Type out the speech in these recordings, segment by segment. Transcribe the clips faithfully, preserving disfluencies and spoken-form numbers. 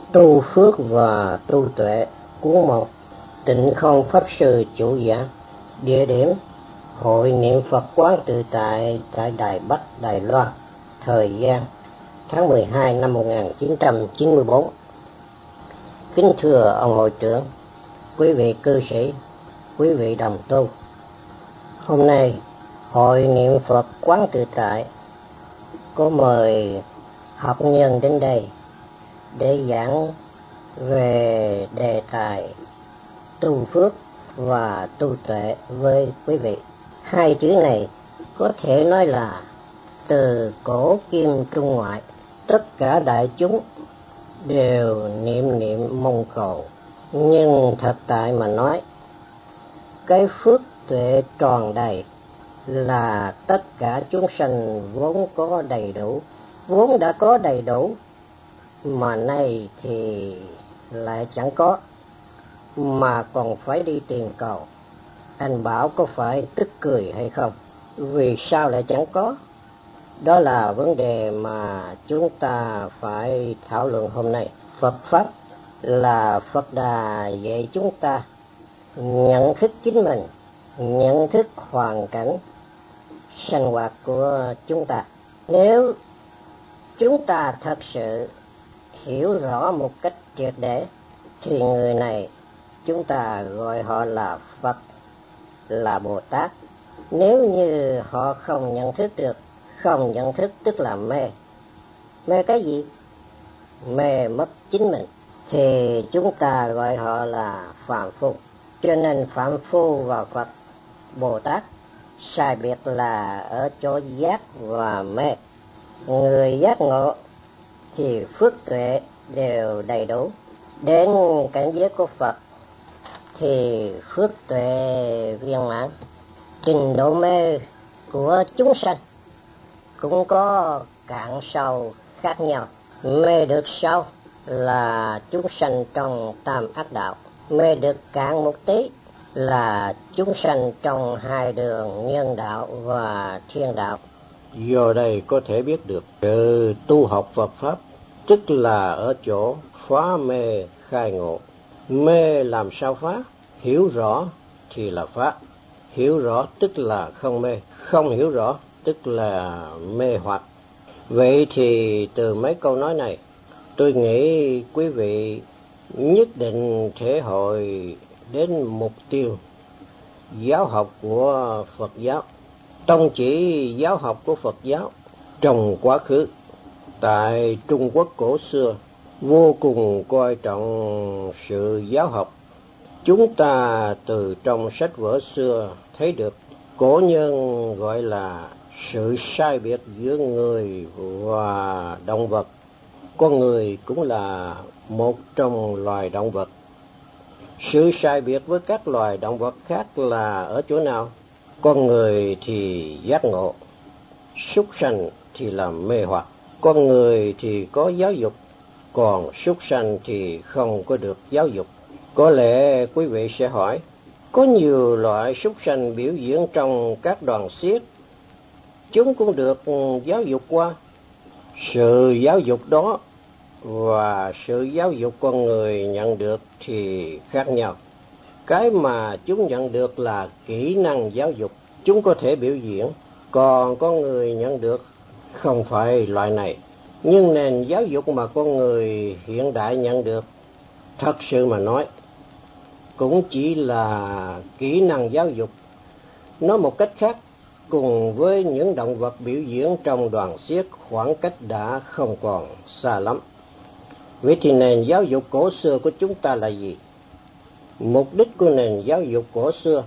Tu phước và tu tuệ. Cuốn một. Tịnh Không Pháp Sư chủ giảng. Địa điểm: Hội Niệm Phật Quán Tự Tại tại Đài Bắc, Đài Loan. Thời gian: tháng mười hai năm một nghìn chín trăm chín mươi bốn. Kính thưa ông hội trưởng, quý vị cư sĩ, quý vị đồng tu, hôm nay Hội Niệm Phật Quán Tự Tại có mời học nhân đến đây để giảng về đề tài tu phước và tu tuệ với quý vị. Hai chữ này có thể nói là từ cổ kim trung ngoại, tất cả đại chúng đều niệm niệm mong cầu. Nhưng thật tại mà nói, cái phước tuệ tròn đầy là tất cả chúng sanh vốn có đầy đủ, vốn đã có đầy đủ, mà nay thì lại chẳng có, mà còn phải đi tìm cầu. Anh bảo có phải tức cười hay không? Vì sao lại chẳng có? Đó là vấn đề mà chúng ta phải thảo luận hôm nay. Phật Pháp là Phật Đà dạy chúng ta nhận thức chính mình, nhận thức hoàn cảnh sinh hoạt của chúng ta. Nếu chúng ta thật sự hiểu rõ một cách triệt để, thì người này chúng ta gọi họ là Phật, là Bồ Tát. Nếu như họ không nhận thức được, không nhận thức tức là mê. Mê cái gì? Mê mất chính mình, thì chúng ta gọi họ là phàm phu. Cho nên phàm phu và Phật, Bồ Tát sai biệt là ở chỗ giác và mê. Người giác ngộ thì phước tuệ đều đầy đủ. Đến cảnh giới của Phật thì phước tuệ viên mãn. Trình độ mê của chúng sanh cũng có cạn sâu khác nhau. Mê được sâu là chúng sanh trong tam ác đạo. Mê được cạn một tí là chúng sanh trong hai đường nhân đạo và thiên đạo. Do đây có thể biết được sự tu học Phật Pháp, tức là ở chỗ phá mê khai ngộ. Mê làm sao phá? Hiểu rõ thì là phá. Hiểu rõ tức là không mê, không hiểu rõ tức là mê hoặc. Vậy thì từ mấy câu nói này, tôi nghĩ quý vị nhất định thể hội đến mục tiêu giáo học của Phật giáo. Tông chỉ giáo học của Phật giáo trong quá khứ tại Trung Quốc cổ xưa vô cùng coi trọng sự giáo học. Chúng ta từ trong sách vở xưa thấy được cổ nhân gọi là sự sai biệt giữa người và động vật. Con người cũng là một trong loài động vật. Sự sai biệt với các loài động vật khác là ở chỗ nào? Con người thì giác ngộ, súc sanh thì là mê hoặc. Con người thì có giáo dục, còn súc sanh thì không có được giáo dục. Có lẽ quý vị sẽ hỏi, có nhiều loại súc sanh biểu diễn trong các đoàn xiếc, chúng cũng được giáo dục qua. Sự giáo dục đó và sự giáo dục con người nhận được thì khác nhau. Cái mà chúng nhận được là kỹ năng giáo dục, chúng có thể biểu diễn, còn con người nhận được không phải loại này. Nhưng nền giáo dục mà con người hiện đại nhận được, thật sự mà nói, cũng chỉ là kỹ năng giáo dục. Nói một cách khác, cùng với những động vật biểu diễn trong đoàn xiếc, khoảng cách đã không còn xa lắm. Vậy thì nền giáo dục cổ xưa của chúng ta là gì? Mục đích của nền giáo dục cổ xưa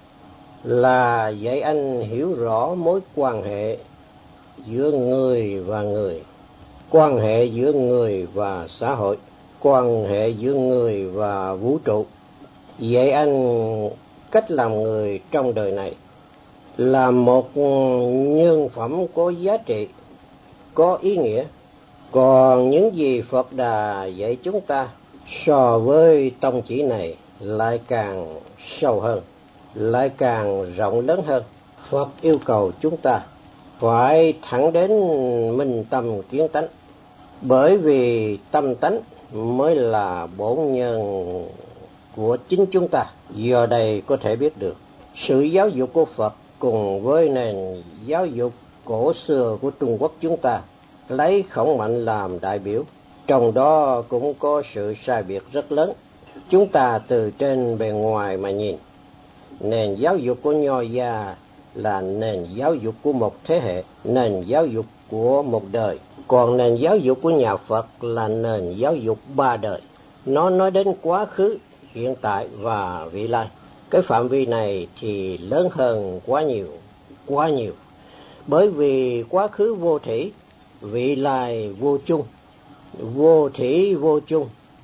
là dạy anh hiểu rõ mối quan hệ giữa người và người, quan hệ giữa người và xã hội, quan hệ giữa người và vũ trụ. Dạy anh cách làm người trong đời này là một nhân phẩm có giá trị, có ý nghĩa. Còn những gì Phật Đà dạy chúng ta so với tông chỉ này lại càng sâu hơn, lại càng rộng lớn hơn. Phật yêu cầu chúng ta phải thẳng đến minh tâm kiến tánh, bởi vì tâm tánh mới là bổn nhân của chính chúng ta. Do đây có thể biết được sự giáo dục của Phật cùng với nền giáo dục cổ xưa của Trung Quốc chúng ta lấy Khổng Mạnh làm đại biểu, trong đó cũng có sự sai biệt rất lớn. Chúng ta từ trên bề ngoài mà nhìn, nền giáo dục của Nho gia là nền giáo dục của một thế hệ, nền giáo dục của một đời, còn nền giáo dục của nhà Phật là nền giáo dục ba đời. Nó nói đến quá khứ, hiện tại và vị lai. Cái phạm vi này thì lớn hơn quá nhiều, quá nhiều. Bởi vì quá khứ vô thủy, vị lai vô chung, vô thủy vô chung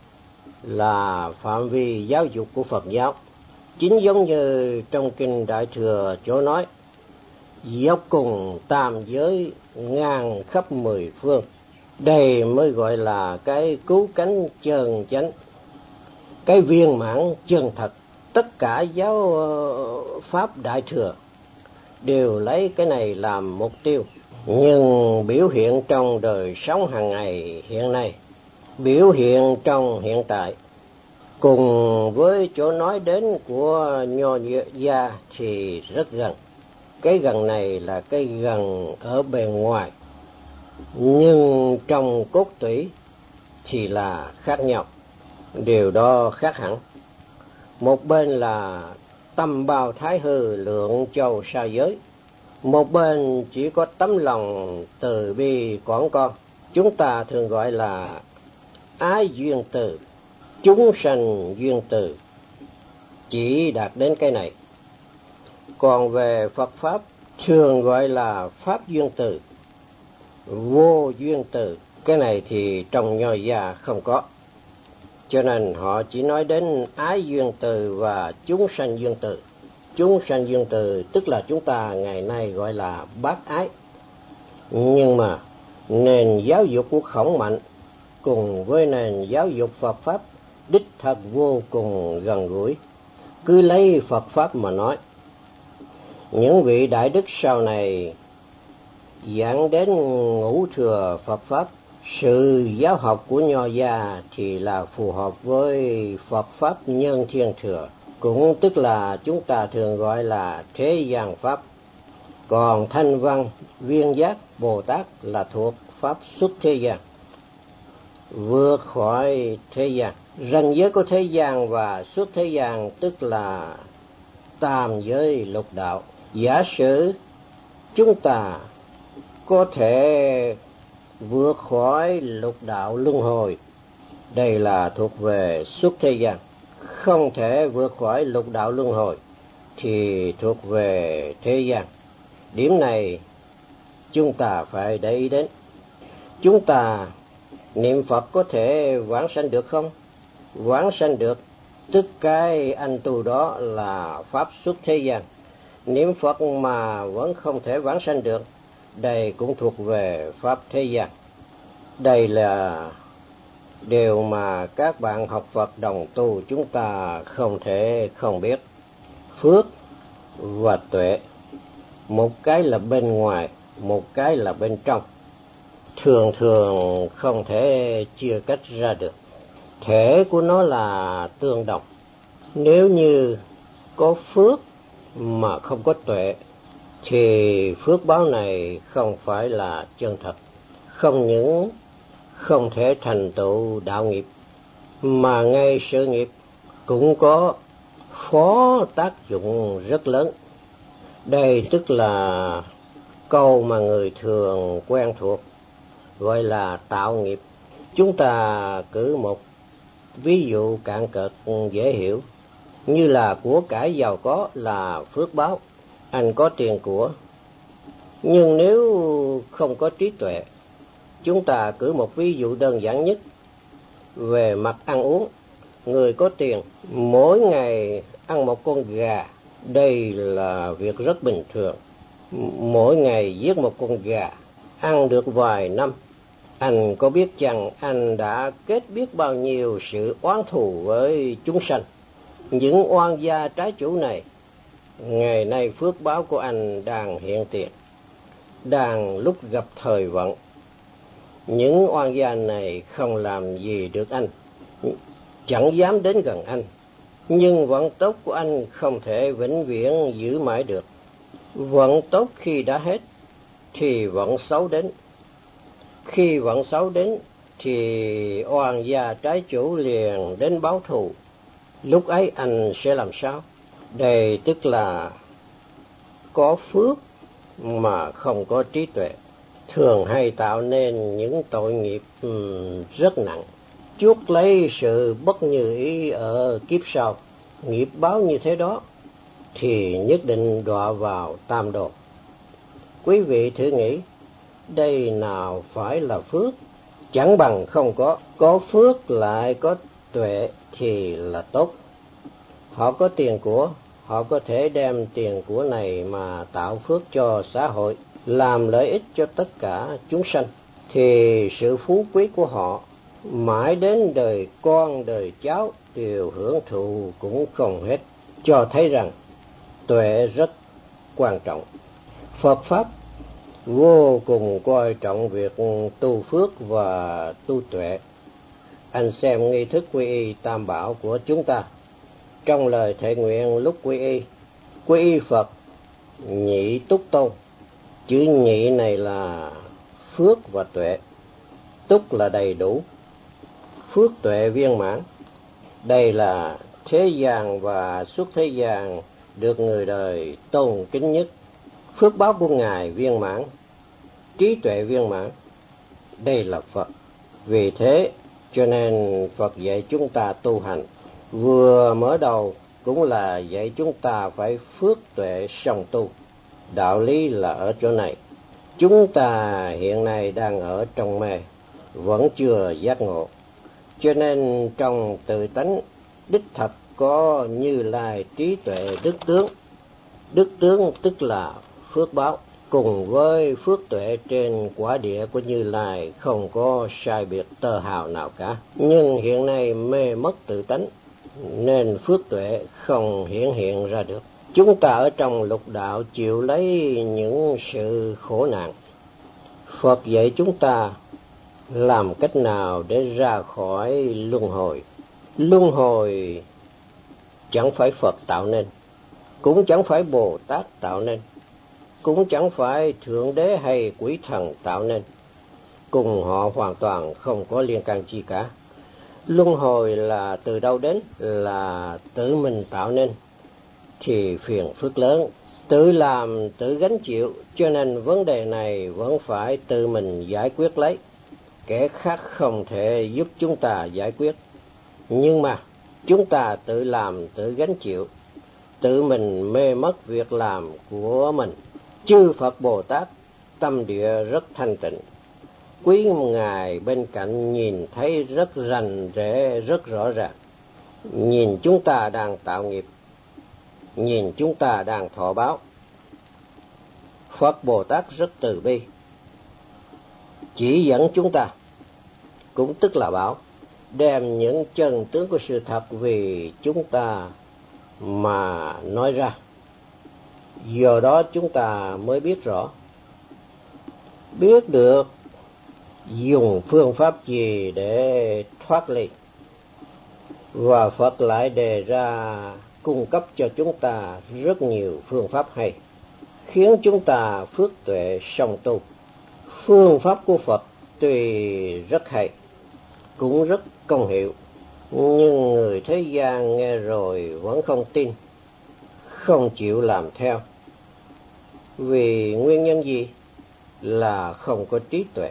là phạm vi giáo dục của Phật giáo. Chính giống như trong Kinh Đại Thừa chỗ nói, dốc cùng tam giới ngang khắp mười phương. Đây mới gọi là cái cứu cánh chân chánh, cái viên mãn chân thật. Tất cả giáo pháp Đại Thừa đều lấy cái này làm mục tiêu. Nhưng biểu hiện trong đời sống hàng ngày hiện nay, biểu hiện trong hiện tại, cùng với chỗ nói đến của Nho gia thì rất gần. Cái gần này là cái gần ở bề ngoài, nhưng trong cốt tủy thì là khác nhau. Điều đó khác hẳn. Một bên là tâm bao thái hư lượng châu sa giới, một bên chỉ có tấm lòng từ bi quảng con. Chúng ta thường gọi là ái duyên từ, chúng sanh duyên từ, chỉ đạt đến cái này. Còn về Phật Pháp thường gọi là Pháp duyên từ, vô duyên từ. Cái này thì trong Nho gia không có. Cho nên họ chỉ nói đến ái duyên từ và chúng sanh duyên từ. Chúng sanh duyên từ tức là chúng ta ngày nay gọi là bác ái. Nhưng mà nền giáo dục của Khổng Mạnh cùng với nền giáo dục Phật Pháp đích thật vô cùng gần gũi. Cứ lấy Phật Pháp mà nói, những vị đại đức sau này giảng đến ngũ thừa Phật Pháp, sự giáo học của Nho gia thì là phù hợp với Phật Pháp Nhân Thiên Thừa, cũng tức là chúng ta thường gọi là thế gian Pháp. Còn Thanh Văn, Viên Giác, Bồ Tát là thuộc Pháp xuất thế gian, vượt khỏi thế gian. Ranh giới của thế gian và xuất thế gian tức là tam giới lục đạo. Giả sử chúng ta có thể vượt khỏi lục đạo luân hồi, đây là thuộc về xuất thế gian. Không thể vượt khỏi lục đạo luân hồi thì thuộc về thế gian. Điểm này chúng ta phải để ý đến. Chúng ta niệm Phật có thể vãng sanh được không? Vãng sanh được, tức cái anh tu đó là Pháp xuất thế gian. Niệm Phật mà vẫn không thể vãng sanh được, đây cũng thuộc về Pháp thế gian. Đây là điều mà các bạn học Phật đồng tu chúng ta không thể không biết. Phước và tuệ, một cái là bên ngoài, một cái là bên trong, thường thường không thể chia cách ra được. Thể của nó là tương đồng. Nếu như có phước mà không có tuệ thì phước báo này không phải là chân thật. Không những không thể thành tựu đạo nghiệp, mà ngay sự nghiệp cũng có phó tác dụng rất lớn. Đây tức là câu mà người thường quen thuộc gọi là tạo nghiệp. Chúng ta cử một ví dụ cạn cợt dễ hiểu, như là của cải giàu có là phước báo. Anh có tiền của, nhưng nếu không có trí tuệ, chúng ta cử một ví dụ đơn giản nhất về mặt ăn uống. Người có tiền mỗi ngày ăn một con gà, đây là việc rất bình thường. Mỗi ngày giết một con gà, ăn được vài năm, anh có biết chăng anh đã kết biết bao nhiêu sự oán thù với chúng sanh. Những oan gia trái chủ này, ngày nay phước báo của anh đang hiện tiền, đang lúc gặp thời vận. Những oan gia này không làm gì được anh, chẳng dám đến gần anh, nhưng vận tốt của anh không thể vĩnh viễn giữ mãi được. Vận tốt khi đã hết, thì vận xấu đến. Khi vận xấu đến, thì oan gia trái chủ liền đến báo thù. Lúc ấy anh sẽ làm sao? Đây tức là có phước mà không có trí tuệ, thường hay tạo nên những tội nghiệp um, rất nặng, chuốc lấy sự bất như ý ở kiếp sau. Nghiệp báo như thế đó thì nhất định đọa vào tam đồ. Quý vị thử nghĩ, đây nào phải là phước? Chẳng bằng không có. Có phước lại có tuệ thì là tốt. Họ có tiền của, họ có thể đem tiền của này mà tạo phước cho xã hội, làm lợi ích cho tất cả chúng sanh, thì sự phú quý của họ mãi đến đời con đời cháu đều hưởng thụ cũng không hết, cho thấy rằng tuệ rất quan trọng. Phật Pháp vô cùng coi trọng việc tu phước và tu tuệ. Anh xem nghi thức quy y tam bảo của chúng ta. Trong lời thệ nguyện lúc quy y, quy y Phật nhị túc tôn. Chữ nhị này là phước và tuệ. Túc là đầy đủ, phước tuệ viên mãn. Đây là thế gian và xuất thế gian được người đời tôn kính nhất. Phước báo của Ngài viên mãn, trí tuệ viên mãn. Đây là Phật. Vì thế cho nên Phật dạy chúng ta tu hành. Vừa mở đầu cũng là dạy chúng ta phải phước tuệ song tu. Đạo lý là ở chỗ này. Chúng ta hiện nay đang ở trong mê, vẫn chưa giác ngộ. Cho nên trong tự tánh đích thật có Như Lai trí tuệ đức tướng. Đức tướng tức là phước báo. Cùng với phước tuệ trên quả địa của Như Lai không có sai biệt tơ hào nào cả. Nhưng hiện nay mê mất tự tánh, nên phước tuệ không hiển hiện ra được. Chúng ta ở trong lục đạo chịu lấy những sự khổ nạn. Phật dạy chúng ta làm cách nào để ra khỏi luân hồi. Luân hồi chẳng phải Phật tạo nên, cũng chẳng phải Bồ Tát tạo nên, cũng chẳng phải Thượng Đế hay Quỷ Thần tạo nên. Cùng họ hoàn toàn không có liên can chi cả. Luân hồi là từ đâu đến? Là tự mình tạo nên, thì phiền phức lớn, tự làm tự gánh chịu, cho nên vấn đề này vẫn phải tự mình giải quyết lấy. Kẻ khác không thể giúp chúng ta giải quyết. Nhưng mà chúng ta tự làm tự gánh chịu, tự mình mê mất việc làm của mình. Chư Phật Bồ Tát tâm địa rất thanh tịnh, quý Ngài bên cạnh nhìn thấy rất rành rẽ, rất rõ ràng. Nhìn chúng ta đang tạo nghiệp, nhìn chúng ta đang thọ báo. Phật Bồ Tát rất từ bi, chỉ dẫn chúng ta, cũng tức là bảo, đem những chân tướng của sự thật vì chúng ta mà nói ra. Do đó chúng ta mới biết rõ, biết được dùng phương pháp gì để thoát ly. Và Phật lại đề ra cung cấp cho chúng ta rất nhiều phương pháp hay, khiến chúng ta phước tuệ song tu. Phương pháp của Phật tuy rất hay, cũng rất công hiệu, nhưng người thế gian nghe rồi vẫn không tin, không chịu làm theo. Vì nguyên nhân gì? Là không có trí tuệ.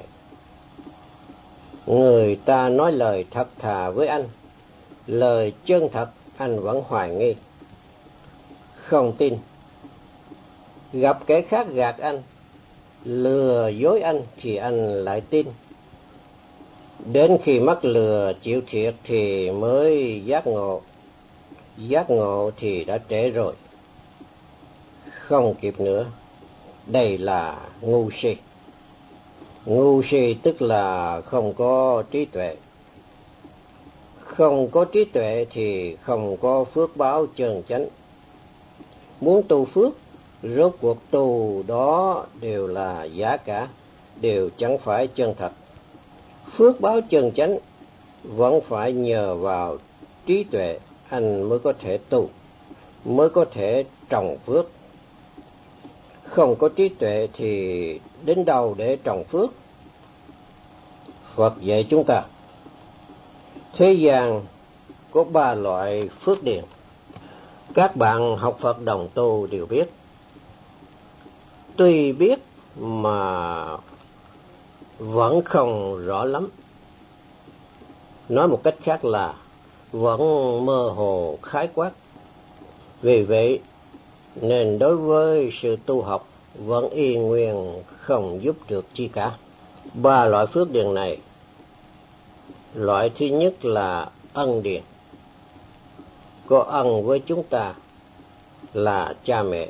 Người ta nói lời thật thà với anh, lời chân thật anh vẫn hoài nghi, không tin. Gặp kẻ khác gạt anh, lừa dối anh thì anh lại tin. Đến khi mắc lừa chịu thiệt thì mới giác ngộ. Giác ngộ thì đã trễ rồi, không kịp nữa. Đây là ngu si. Ngu si tức là không có trí tuệ. Không có trí tuệ thì không có phước báo chân chánh. Muốn tu phước, rốt cuộc tu đó đều là giả cả, đều chẳng phải chân thật. Phước báo chân chánh vẫn phải nhờ vào trí tuệ anh mới có thể tu, mới có thể trồng phước. Không có trí tuệ thì đến đâu để trồng phước? Phật dạy chúng ta, thế gian có ba loại phước điền. Các bạn học Phật đồng tu đều biết. Tuy biết mà vẫn không rõ lắm. Nói một cách khác là vẫn mơ hồ khái quát. Vì vậy nên đối với sự tu học vẫn y nguyên không giúp được chi cả. Ba loại phước điền này, loại thứ nhất là ân điền. Có ân với chúng ta là cha mẹ.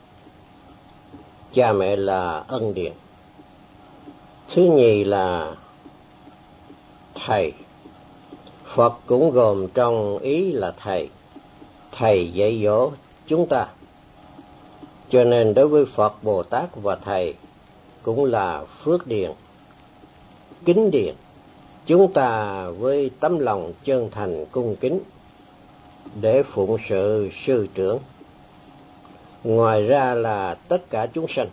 Cha mẹ là ân điền. Thứ nhì là thầy. Phật cũng gồm trong ý là thầy. Thầy dạy dỗ chúng ta. Cho nên đối với Phật, Bồ Tát và thầy cũng là phước điền, kính điền. Chúng ta với tấm lòng chân thành cung kính để phụng sự sư trưởng. Ngoài ra là tất cả chúng sanh.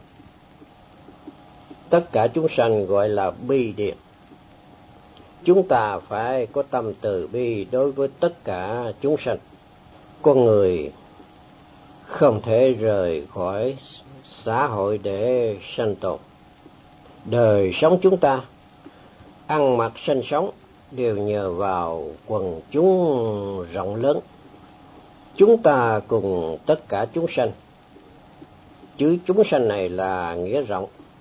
Tất cả chúng sanh gọi là bi điền. Chúng ta phải có tâm từ bi đối với tất cả chúng sanh. Con người không thể rời khỏi xã hội để sanh tồn. Đời sống chúng ta, ăn mặc sinh sống đều nhờ vào quần chúng rộng lớn. Chúng ta cùng tất cả chúng sanh. Chữ chúng sanh này là nghĩa rộng.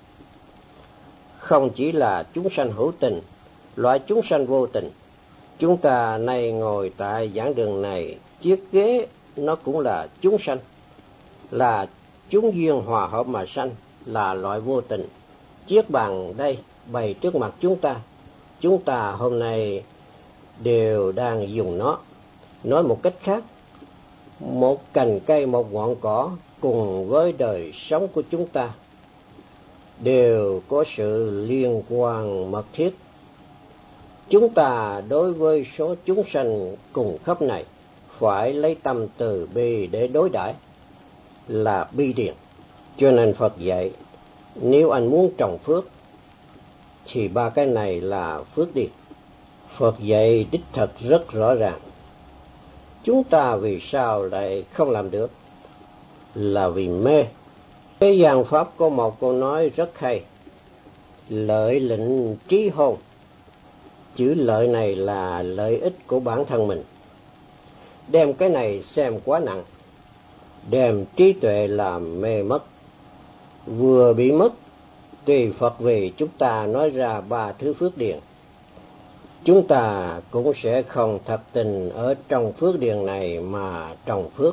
Không chỉ là chúng sanh hữu tình, loại chúng sanh vô tình. Chúng ta nay ngồi tại giảng đường này, chiếc ghế nó cũng là chúng sanh, là chúng duyên hòa hợp mà sanh, là loại vô tình. Chiếc bàn đây bày trước mặt chúng ta, chúng ta hôm nay đều đang dùng nó. Nói một cách khác, một cành cây, một ngọn cỏ cùng với đời sống của chúng ta đều có sự liên quan mật thiết. Chúng ta đối với số chúng sanh cùng khắp này phải lấy tâm từ bi để đối đãi, là bi điền. Cho nên Phật dạy, nếu anh muốn trồng phước thì ba cái này là phước điền. Phật dạy đích thật rất rõ ràng. Chúng ta vì sao lại không làm được? Là vì mê. Cái giảng pháp có một câu nói rất hay: lợi lệnh trí hôn. Chữ lợi này là lợi ích của bản thân mình. Đem cái này xem quá nặng, đem trí tuệ làm mê mất. Vừa bị mất, tùy Phật vì chúng ta nói ra ba thứ phước điền. Chúng ta cũng sẽ không thật tình ở trong phước điền này mà trồng phước.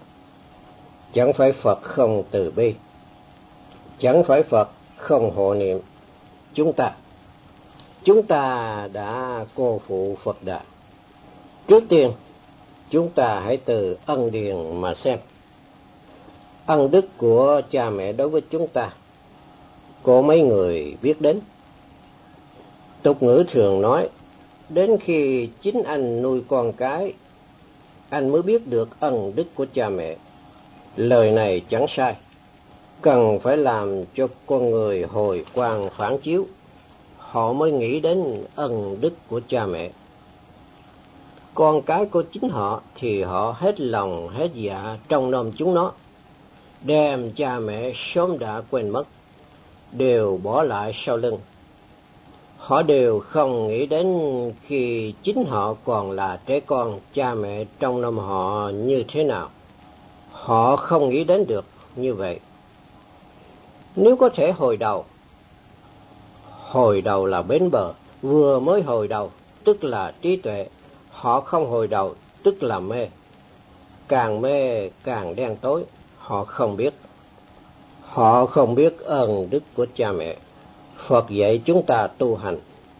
Chẳng phải Phật không từ bi, chẳng phải Phật không hộ niệm chúng ta. Chúng ta đã cô phụ Phật Đà. Trước tiên, chúng ta hãy từ ân điền mà xem. Ân đức của cha mẹ đối với chúng ta, có mấy người biết đến. Tục ngữ thường nói, đến khi chính anh nuôi con cái, anh mới biết được ân đức của cha mẹ. Lời này chẳng sai, cần phải làm cho con người hồi quang phản chiếu, họ mới nghĩ đến ân đức của cha mẹ. Con cái của chính họ thì họ hết lòng hết dạ trông nom chúng nó, đem cha mẹ sớm đã quên mất, đều bỏ lại sau lưng. Họ đều không nghĩ đến khi chính họ còn là trẻ con, cha mẹ trông nom họ như thế nào. Họ không nghĩ đến được như vậy. Nếu có thể hồi đầu, hồi đầu là bến bờ, vừa mới hồi đầu tức là trí tuệ, họ không hồi đầu tức là mê. Càng mê càng đen tối, họ không biết. Họ không biết ơn đức của cha mẹ. Phật dạy chúng ta tu hành.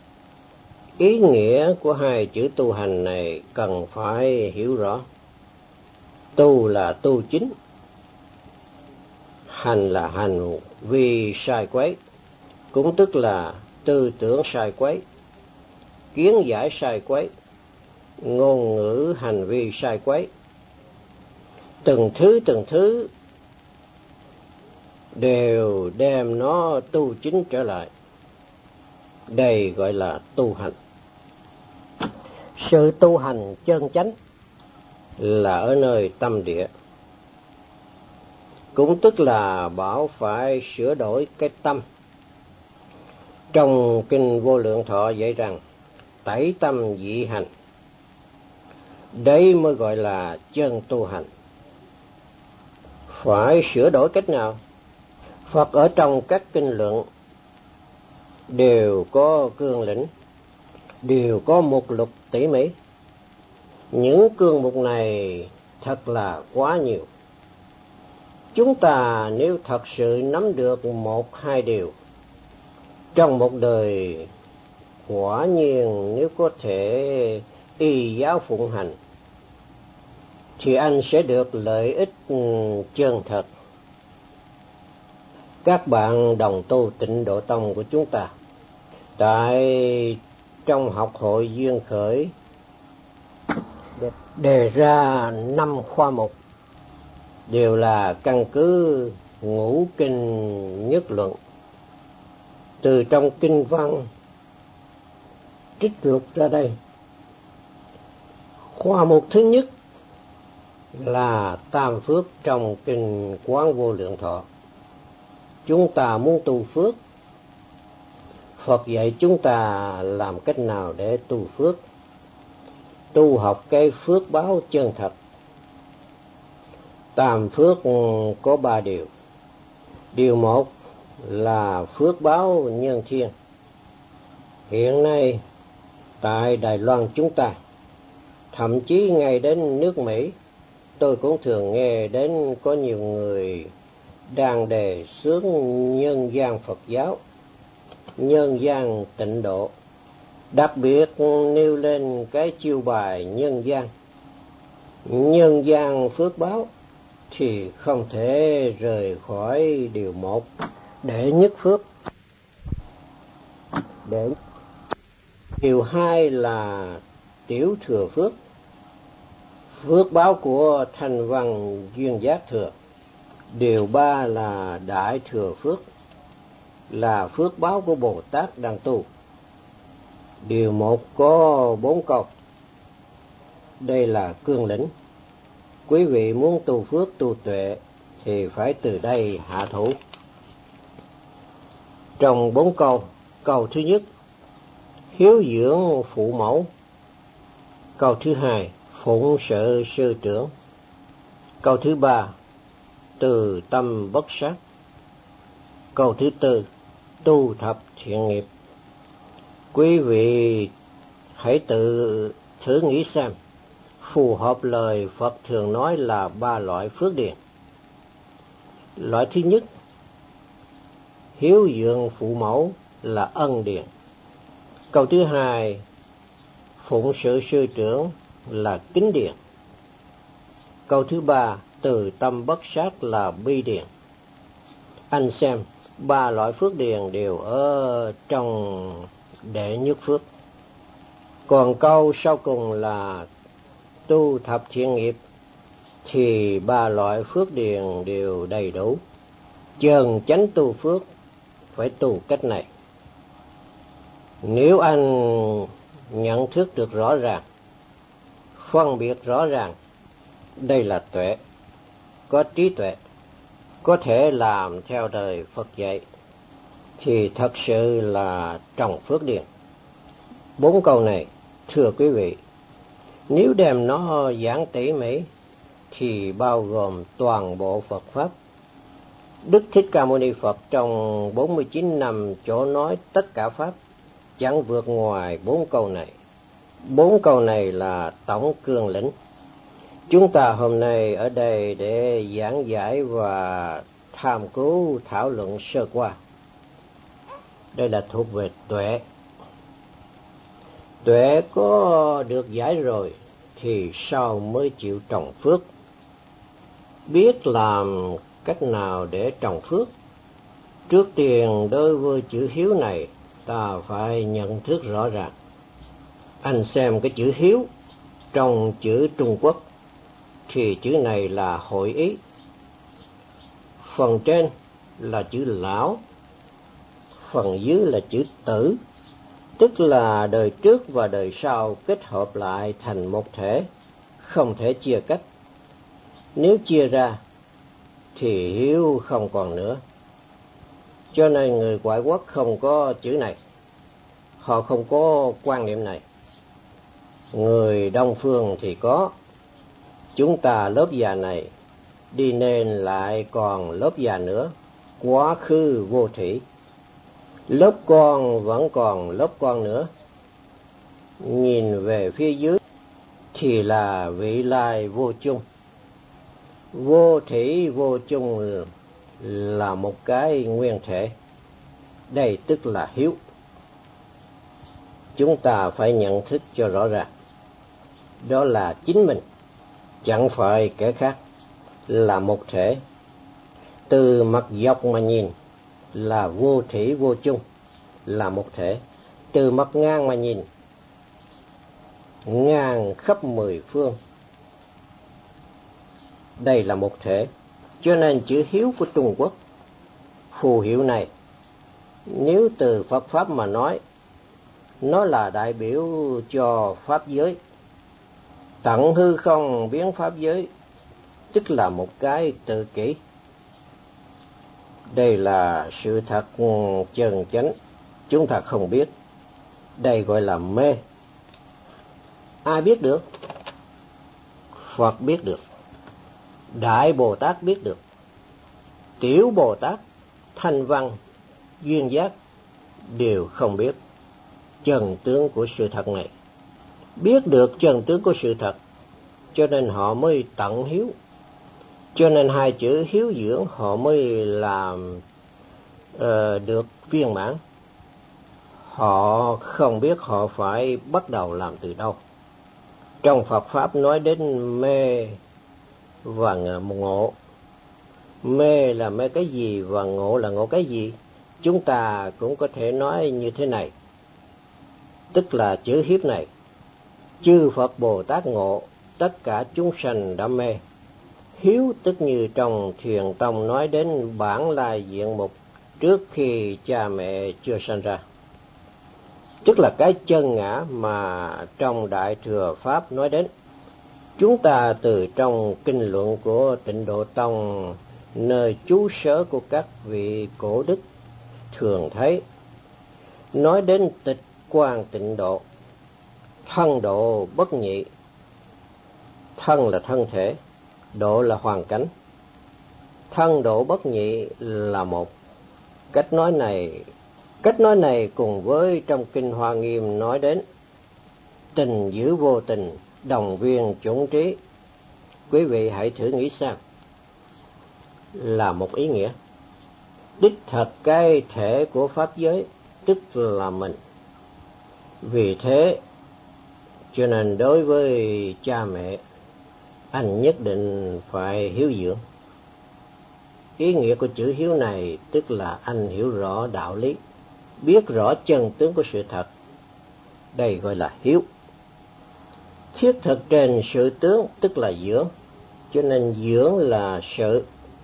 Ý nghĩa của hai chữ tu hành này cần phải hiểu rõ. Tu là tu chính, hành là hành vì sai quấy, cũng tức là tư tưởng sai quấy. kiến giải sai quấy, ngôn ngữ hành vi sai quấy. Từng thứ từng thứ đều đem nó tu chính trở lại. Đây gọi là tu hành. Sự tu hành chân chánh là ở nơi tâm địa. Cũng tức là bảo phải sửa đổi cái tâm. Trong Kinh Vô Lượng Thọ dạy rằng tẩy tâm dị hành. Đấy mới gọi là chân tu hành. Phải sửa đổi cách nào? Phật ở trong các kinh luận đều có cương lĩnh, đều có mục lục tỉ mỉ. Những cương mục này thật là quá nhiều. Chúng ta nếu thật sự nắm được một hai điều trong một đời, quả nhiên nếu có thể y giáo phụng hành, thì anh sẽ được lợi ích chân thật. Các bạn đồng tu Tịnh Độ Tông của chúng ta, tại trong học hội duyên khởi đề ra năm khoa mục, đều là căn cứ ngũ kinh nhất luận, từ trong kinh văn trích lục ra đây. Khoa mục thứ nhất là tam phước trong kinh Quán Vô Lượng Thọ. Chúng ta muốn tu phước, Phật dạy chúng ta làm cách nào để tu phước. Tu học cái phước báo chân thật. Tam phước có ba điều. Điều một là phước báo nhân thiên. Hiện nay tại Đài Loan chúng ta, thậm chí ngay đến nước Mỹ, tôi cũng thường nghe đến có nhiều người đang đề xướng nhân gian Phật giáo, nhân gian tịnh độ, đặc biệt nêu lên cái chiêu bài nhân gian. Nhân gian phước báo thì không thể rời khỏi điều một, đệ nhất phước. Để điều hai là tiểu thừa phước, phước báo của Thanh Văn Duyên Giác Thừa. Điều ba là đại thừa phước, là phước báo của Bồ Tát đang tu. Điều một có bốn câu. Đây là cương lĩnh. Quý vị muốn tu phước tu tuệ thì phải từ đây hạ thủ. Trong bốn câu, câu thứ nhất, hiếu dưỡng phụ mẫu. Câu thứ hai, phụng sự sư trưởng. Câu thứ ba, từ tâm bất sát. Câu thứ tư, tu thập thiện nghiệp. Quý vị hãy tự thử nghĩ xem, phù hợp lời Phật thường nói là ba loại phước điền. Loại thứ nhất, hiếu dưỡng phụ mẫu là ân điền. Câu thứ hai, phụng sự sư trưởng là kính điền. Câu thứ ba, từ tâm bất sát là bi điền. Anh xem, ba loại phước điền đều ở trong đệ nhất phước. Còn câu sau cùng là tu thập thiện nghiệp thì ba loại phước điền đều đầy đủ. Chân chánh tu phước phải tu cách này. Nếu anh nhận thức được rõ ràng, phân biệt rõ ràng, đây là tuệ, có trí tuệ, có thể làm theo đời Phật dạy, thì thật sự là trồng phước điền. Bốn câu này, thưa quý vị, nếu đem nó giảng tỉ mỉ thì bao gồm toàn bộ Phật Pháp. Đức Thích Ca Mâu Ni Phật trong bốn mươi chín năm chỗ nói tất cả Pháp, chẳng vượt ngoài bốn câu này. Bốn câu này là tổng cương lĩnh. Chúng ta hôm nay ở đây để giảng giải và tham cứu thảo luận sơ qua. Đây là thuộc về tuệ. Tuệ có được giải rồi thì sau mới chịu trồng phước. Biết làm cách nào để trồng phước. Trước tiên đối với chữ hiếu này ta phải nhận thức rõ ràng. Anh xem cái chữ hiếu trong chữ Trung Quốc thì chữ này là hội ý. Phần trên là chữ lão, phần dưới là chữ tử, tức là đời trước và đời sau kết hợp lại thành một thể, không thể chia cách. Nếu chia ra thì hiếu không còn nữa. Cho nên người ngoại quốc không có chữ này, họ không có quan niệm này. Người Đông phương thì có. Chúng ta lớp già này đi nên lại còn lớp già nữa, quá khứ vô thủy. Lớp con vẫn còn lớp con nữa. Nhìn về phía dưới thì là vị lai vô chung. Vô thủy vô chung là một cái nguyên thể. Đây tức là hiếu. Chúng ta phải nhận thức cho rõ ràng. Đó là chính mình, chẳng phải kẻ khác, là một thể. Từ mặt dọc mà nhìn là vô thủy vô chung, là một thể. Từ mặt ngang mà nhìn, ngang khắp mười phương, đây là một thể. Cho nên chữ hiếu của Trung Quốc, phù hiệu này, nếu từ Phật Pháp mà nói, nó là đại biểu cho Pháp giới. Tận hư không biến Pháp giới, tức là một cái tự kỷ. Đây là sự thật chân chánh, chúng ta không biết. Đây gọi là mê. Ai biết được? Phật biết được. Đại Bồ Tát biết được. Tiểu Bồ Tát, Thanh Văn, Duyên Giác đều không biết chân tướng của sự thật này. Biết được chân tướng của sự thật, cho nên họ mới tận hiếu. Cho nên hai chữ hiếu dưỡng họ mới làm uh, được viên mãn. Họ không biết họ phải bắt đầu làm từ đâu. Trong Phật Pháp nói đến mê và ngộ. Mê là mê cái gì và ngộ là ngộ cái gì? Chúng ta cũng có thể nói như thế này. Tức là chữ hiếp này. Chư Phật Bồ Tát ngộ, tất cả chúng sanh đã mê. Hiếu tức như trong Thiền Tông nói đến bản lai diện mục trước khi cha mẹ chưa sanh ra. Tức là cái chân ngã mà trong Đại Thừa Pháp nói đến. Chúng ta từ trong kinh luận của Tịnh Độ Tông, nơi trú sở của các vị cổ đức, thường thấy nói đến tịch quan tịnh độ, thân độ bất nhị. Thân là thân thể, độ là hoàn cảnh. Thân độ bất nhị là một. Cách nói này, cách nói này cùng với trong kinh Hoa Nghiêm nói đến tình giữ vô tình, đồng viên chủng trí. Quý vị hãy thử nghĩ xem, là một ý nghĩa. Đích thật cái thể của Pháp giới, tức là mình. Vì thế, cho nên đối với cha mẹ, anh nhất định phải hiếu dưỡng. Ý nghĩa của chữ hiếu này tức là anh hiểu rõ đạo lý, biết rõ chân tướng của sự thật. Đây gọi là hiếu. Thiết thực trên sự tướng tức là dưỡng, cho nên dưỡng là sự,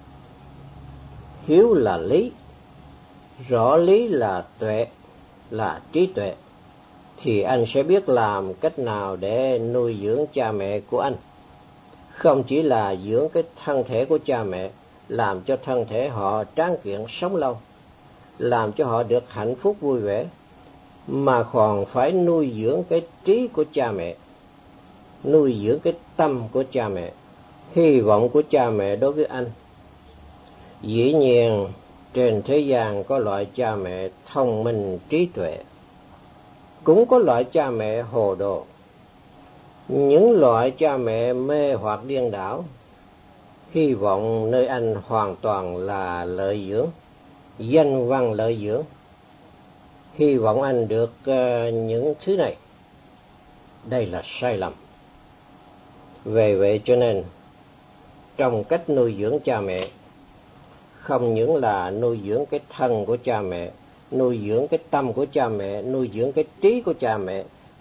hiếu là lý, rõ lý là tuệ, là trí tuệ. Thì anh sẽ biết làm cách nào để nuôi dưỡng cha mẹ của anh. Không chỉ là dưỡng cái thân thể của cha mẹ, làm cho thân thể họ tráng kiện sống lâu, làm cho họ được hạnh phúc vui vẻ, mà còn phải nuôi dưỡng cái trí của cha mẹ, nuôi dưỡng cái tâm của cha mẹ, hy vọng của cha mẹ đối với anh. Dĩ nhiên, trên thế gian có loại cha mẹ thông minh trí tuệ, cũng có loại cha mẹ hồ đồ. Những loại cha mẹ mê hoặc điên đảo, hy vọng nơi anh hoàn toàn là lợi dưỡng, danh văn lợi dưỡng. Hy vọng anh được uh, những thứ này. Đây là sai lầm. Về vậy cho nên, trong cách nuôi dưỡng cha mẹ, không những là nuôi dưỡng cái thân của cha mẹ, nuôi dưỡng cái tâm của cha mẹ, nuôi dưỡng cái trí của cha mẹ,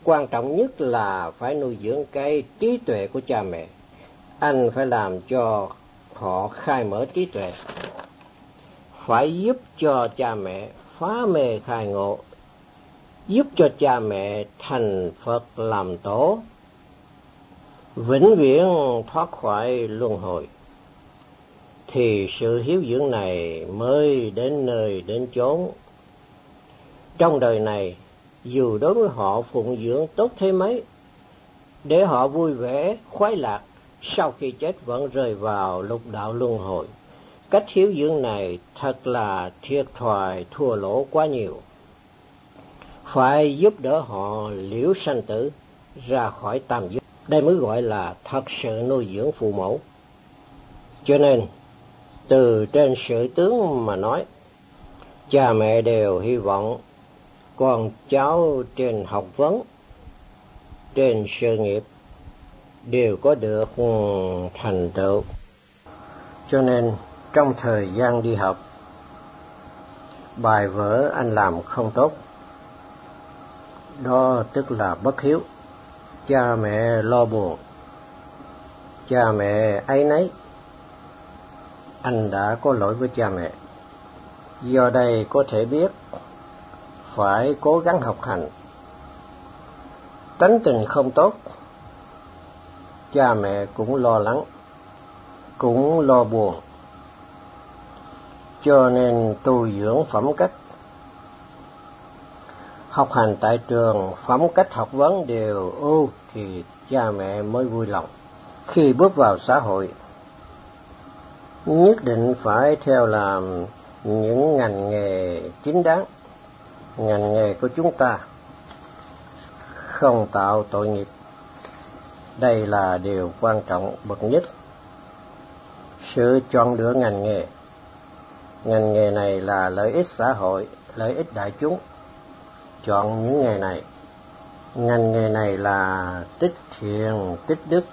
Quan trọng nhất là phải nuôi dưỡng cái trí tuệ của cha mẹ. Anh phải làm cho họ khai mở trí tuệ. Phải giúp cho cha mẹ phá mê khai ngộ, giúp cho cha mẹ thành Phật làm tổ, vĩnh viễn thoát khỏi luân hồi. Thì sự hiếu dưỡng này mới đến nơi đến chốn. Trong đời này, dù đối với họ phụng dưỡng tốt thế mấy, để họ vui vẻ, khoái lạc, sau khi chết vẫn rơi vào lục đạo luân hồi. Cách hiếu dưỡng này thật là thiệt thòi, thua lỗ quá nhiều. Phải giúp đỡ họ liễu sanh tử, ra khỏi tam giới. Đây mới gọi là thật sự nuôi dưỡng phụ mẫu. Cho nên, từ trên sự tướng mà nói, cha mẹ đều hy vọng con cháu trên học vấn, trên sự nghiệp đều có được thành tựu. Cho nên trong thời gian đi học, bài vở anh làm không tốt, đó tức là bất hiếu. Cha mẹ lo buồn, cha mẹ áy náy, anh đã có lỗi với cha mẹ. Do đây có thể biết phải cố gắng học hành. Tánh tình không tốt, cha mẹ cũng lo lắng, cũng lo buồn. Cho nên tu dưỡng phẩm cách. Học hành tại trường, phẩm cách học vấn đều ưu thì cha mẹ mới vui lòng. Khi bước vào xã hội, nhất định phải theo làm những ngành nghề chính đáng. Ngành nghề của chúng ta không tạo tội nghiệp. Đây là điều quan trọng bậc nhất. Sự chọn lựa ngành nghề. Ngành nghề này là lợi ích xã hội, lợi ích đại chúng. Chọn những nghề này. Ngành nghề này là tích thiện, tích đức.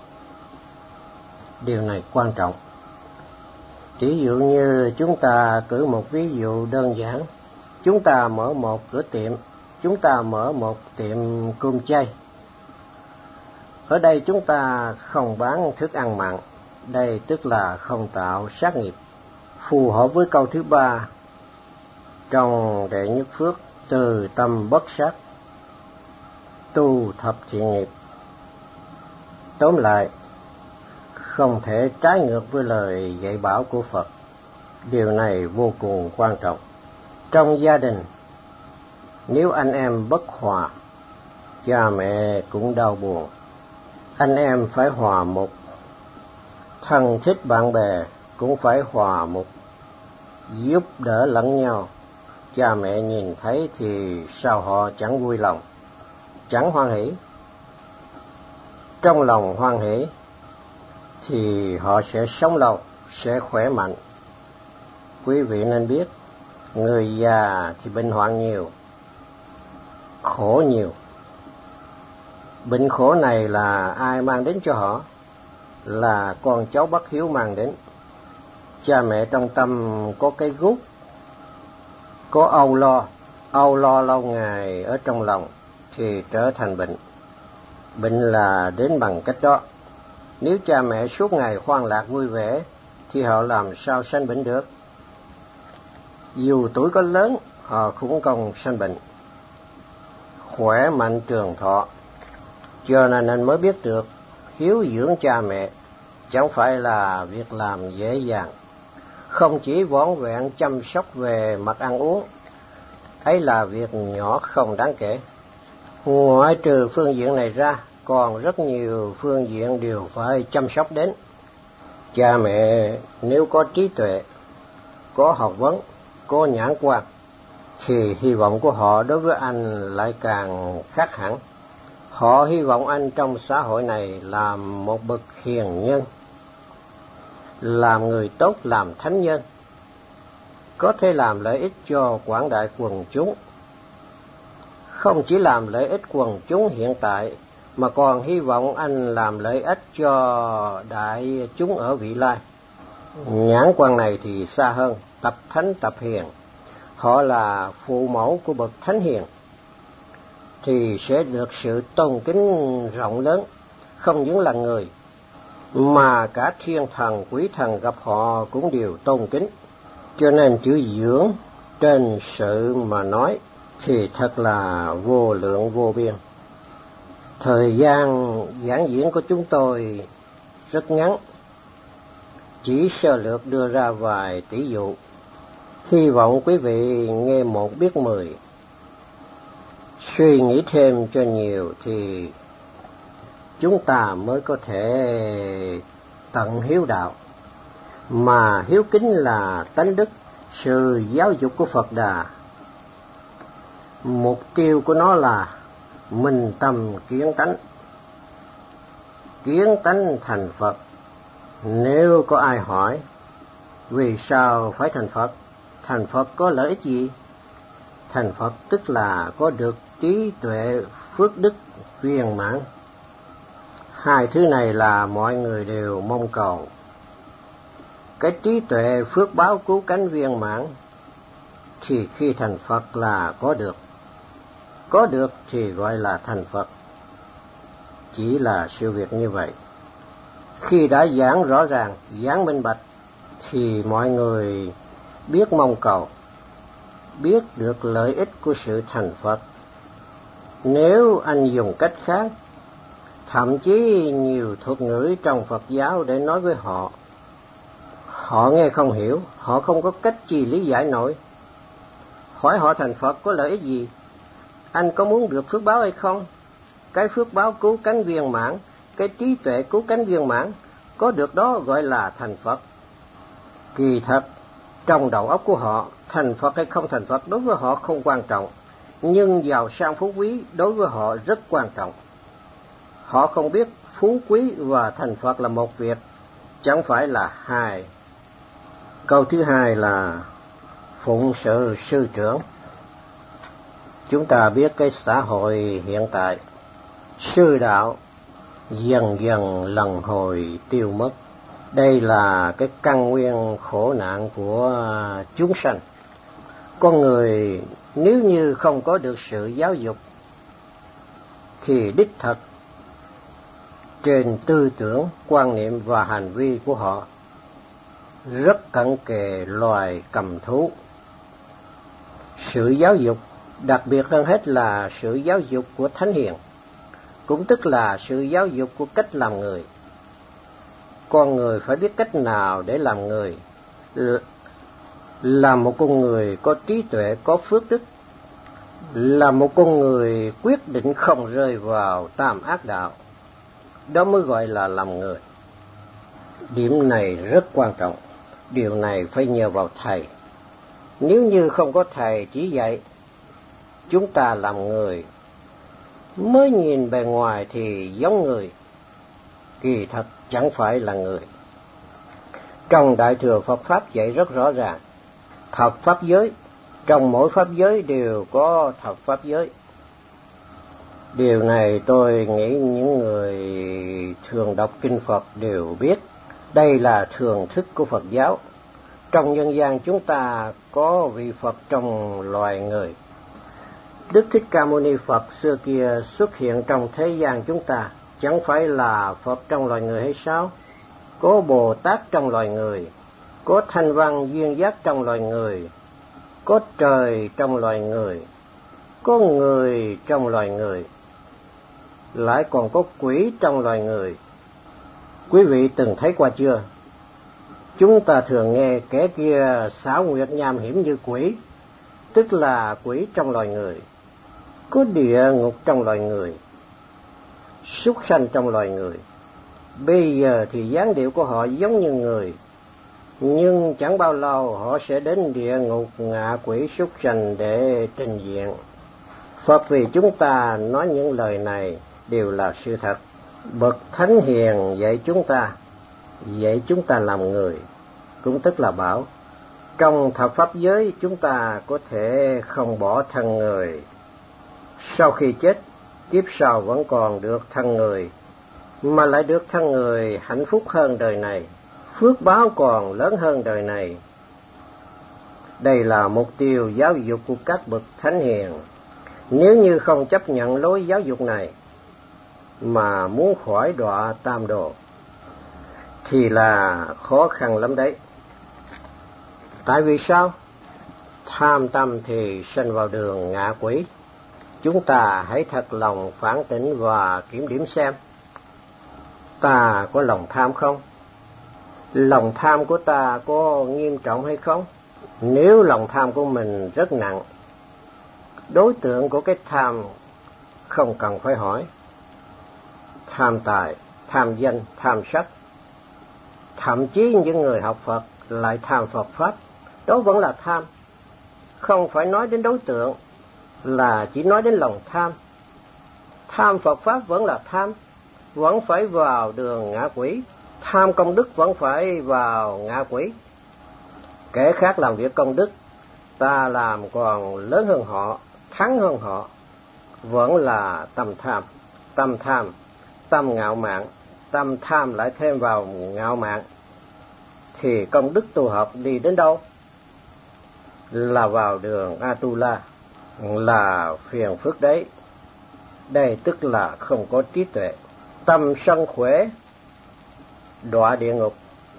Điều này quan trọng. Ví dụ như chúng ta cử một ví dụ đơn giản. Chúng ta mở một cửa tiệm, chúng ta mở một tiệm cơm chay. Ở đây chúng ta không bán thức ăn mặn, đây tức là không tạo sát nghiệp. Phù hợp với câu thứ ba trong đệ nhất phước, từ tâm bất sát, tu thập thiện nghiệp. Tóm lại, không thể trái ngược với lời dạy bảo của Phật. Điều này vô cùng quan trọng. Trong gia đình, nếu anh em bất hòa, cha mẹ cũng đau buồn. Anh em phải hòa mục. Thân thích bạn bè cũng phải hòa mục. Giúp đỡ lẫn nhau. Cha mẹ nhìn thấy thì sao họ chẳng vui lòng, chẳng hoan hỷ. Trong lòng hoan hỷ thì họ sẽ sống lâu, sẽ khỏe mạnh. Quý vị nên biết, người già thì bệnh hoạn nhiều, khổ nhiều. Bệnh khổ này là ai mang đến cho họ? Là con cháu bất hiếu mang đến. Cha mẹ trong tâm có cái gút, có âu lo, âu lo lâu ngày ở trong lòng thì trở thành bệnh. Bệnh là đến bằng cách đó. Nếu cha mẹ suốt ngày khoan lạc vui vẻ thì họ làm sao sanh bệnh được? Dù tuổi có lớn, họ cũng không sanh bệnh. Khỏe mạnh trường thọ. Cho nên anh mới biết được hiếu dưỡng cha mẹ chẳng phải là việc làm dễ dàng. Không chỉ vỏn vẹn chăm sóc về mặt ăn uống, ấy là việc nhỏ không đáng kể. Ngoại trừ phương diện này ra, còn rất nhiều phương diện đều phải chăm sóc đến. Cha mẹ nếu có trí tuệ, có học vấn, có nhãn quan, thì hy vọng của họ đối với anh lại càng khác hẳn. Họ hy vọng anh trong xã hội này làm một bậc hiền nhân, làm người tốt, làm thánh nhân, có thể làm lợi ích cho quảng đại quần chúng. Không chỉ làm lợi ích quần chúng hiện tại, mà còn hy vọng anh làm lợi ích cho đại chúng ở vị lai. Nhãn quan này thì xa hơn, tập thánh tập hiền. Họ là phụ mẫu của bậc thánh hiền. thì sẽ được sự tôn kính rộng lớn, không những là người, mà cả thiên thần, quỷ thần gặp họ cũng đều tôn kính. Cho nên chữ dưỡng trên sự mà nói thì thật là vô lượng vô biên. Thời gian giảng diễn của chúng tôi rất ngắn, chỉ sơ lược đưa ra vài tỷ dụ. Hy vọng quý vị nghe một biết mười, suy nghĩ thêm cho nhiều thì chúng ta mới có thể tận hiếu đạo. Mà hiếu kính là tánh đức, sự giáo dục của Phật Đà. Mục tiêu của nó là minh tâm kiến tánh, kiến tánh thành Phật. Nếu có ai hỏi vì sao phải thành Phật, thành Phật có lợi ích gì? Thành Phật tức là có được trí tuệ phước đức viên mãn. Hai thứ này là mọi người đều mong cầu. Cái trí tuệ phước báo cứu cánh viên mãn thì khi thành Phật là có được. Có được thì gọi là thành Phật. Chỉ là sự việc như vậy. Khi đã giảng rõ ràng, giảng minh bạch thì mọi người biết mong cầu, biết được lợi ích của sự thành Phật. Nếu anh dùng cách khác, thậm chí nhiều thuật ngữ trong Phật giáo để nói với họ, họ nghe không hiểu, họ không có cách gì lý giải nổi. Hỏi họ thành Phật có lợi ích gì? Anh có muốn được phước báo hay không? Cái phước báo cứu cánh viên mãn, cái trí tuệ cứu cánh viên mãn, có được đó gọi là thành Phật. Kỳ thật, trong đầu óc của họ, thành Phật hay không thành Phật đối với họ không quan trọng, nhưng giàu sang phú quý đối với họ rất quan trọng. Họ không biết phú quý và thành Phật là một việc, chẳng phải là hai. Câu thứ hai là phụng sự sư trưởng. Chúng ta biết cái xã hội hiện tại, sư đạo dần dần lần hồi tiêu mất. Đây là cái căn nguyên khổ nạn của chúng sanh. Con người nếu như không có được sự giáo dục thì đích thật trên tư tưởng, quan niệm và hành vi của họ rất cận kề loài cầm thú. Sự giáo dục, đặc biệt hơn hết là sự giáo dục của thánh hiền, cũng tức là sự giáo dục của cách làm người. Con người phải biết cách nào để làm người, là một con người có trí tuệ, có phước đức, là một con người quyết định không rơi vào tam ác đạo. Đó mới gọi là làm người. Điểm này rất quan trọng. Điều này phải nhờ vào thầy. Nếu như không có thầy chỉ dạy, chúng ta làm người mới nhìn bề ngoài thì giống người, kỳ thật chẳng phải là người. Trong Đại Thừa Phật Pháp dạy rất rõ ràng, thập pháp giới, trong mỗi pháp giới đều có thập pháp giới. Điều này tôi nghĩ những người thường đọc kinh Phật đều biết. Đây là thường thức của Phật giáo. Trong nhân gian chúng ta có vị Phật trong loài người. Đức Thích Ca Mâu Ni Phật xưa kia xuất hiện trong thế gian chúng ta, chẳng phải là Phật trong loài người hay sao? Có Bồ Tát trong loài người, có Thanh Văn Duyên Giác trong loài người, có trời trong loài người, có người trong loài người, lại còn có quỷ trong loài người. Quý vị từng thấy qua chưa? Chúng ta thường nghe kẻ kia xảo nguyệt nham hiểm như quỷ, tức là quỷ trong loài người. Có địa ngục trong loài người, súc sanh trong loài người. Bây giờ thì dáng điệu của họ giống như người, nhưng chẳng bao lâu họ sẽ đến địa ngục ngạ quỷ súc sanh để trình diện. Phật vì chúng ta nói những lời này đều là sự thật. Bậc thánh hiền dạy chúng ta, dạy chúng ta làm người, cũng tức là bảo trong thập pháp giới chúng ta có thể không bỏ thân người. Sau khi chết, kiếp sau vẫn còn được thân người, mà lại được thân người hạnh phúc hơn đời này, phước báo còn lớn hơn đời này. Đây là mục tiêu giáo dục của các bậc thánh hiền. Nếu như không chấp nhận lối giáo dục này mà muốn khỏi đọa tam đồ thì là khó khăn lắm đấy. Tại vì sao? Tham tâm thì sanh vào đường ngạ quỷ. Chúng ta hãy thật lòng phản tỉnh và kiểm điểm xem, ta có lòng tham không? Lòng tham của ta có nghiêm trọng hay không? Nếu lòng tham của mình rất nặng, đối tượng của cái tham không cần phải hỏi. Tham tài, tham danh, tham sắc, thậm chí những người học Phật lại tham Phật Pháp, đó vẫn là tham. Không phải nói đến đối tượng, là chỉ nói đến lòng tham. Tham Phật Pháp vẫn là tham, vẫn phải vào đường ngạ quỷ. Tham công đức vẫn phải vào ngạ quỷ. Kẻ khác làm việc công đức, ta làm còn lớn hơn họ, thắng hơn họ, vẫn là tâm tham. Tâm tham, tâm ngạo mạn, tâm tham lại thêm vào ngạo mạn, thì công đức tu học đi đến đâu? Là vào đường Atula, là phiền phức đấy. Đây tức là không có trí tuệ. Tâm sân khỏe, đọa địa ngục.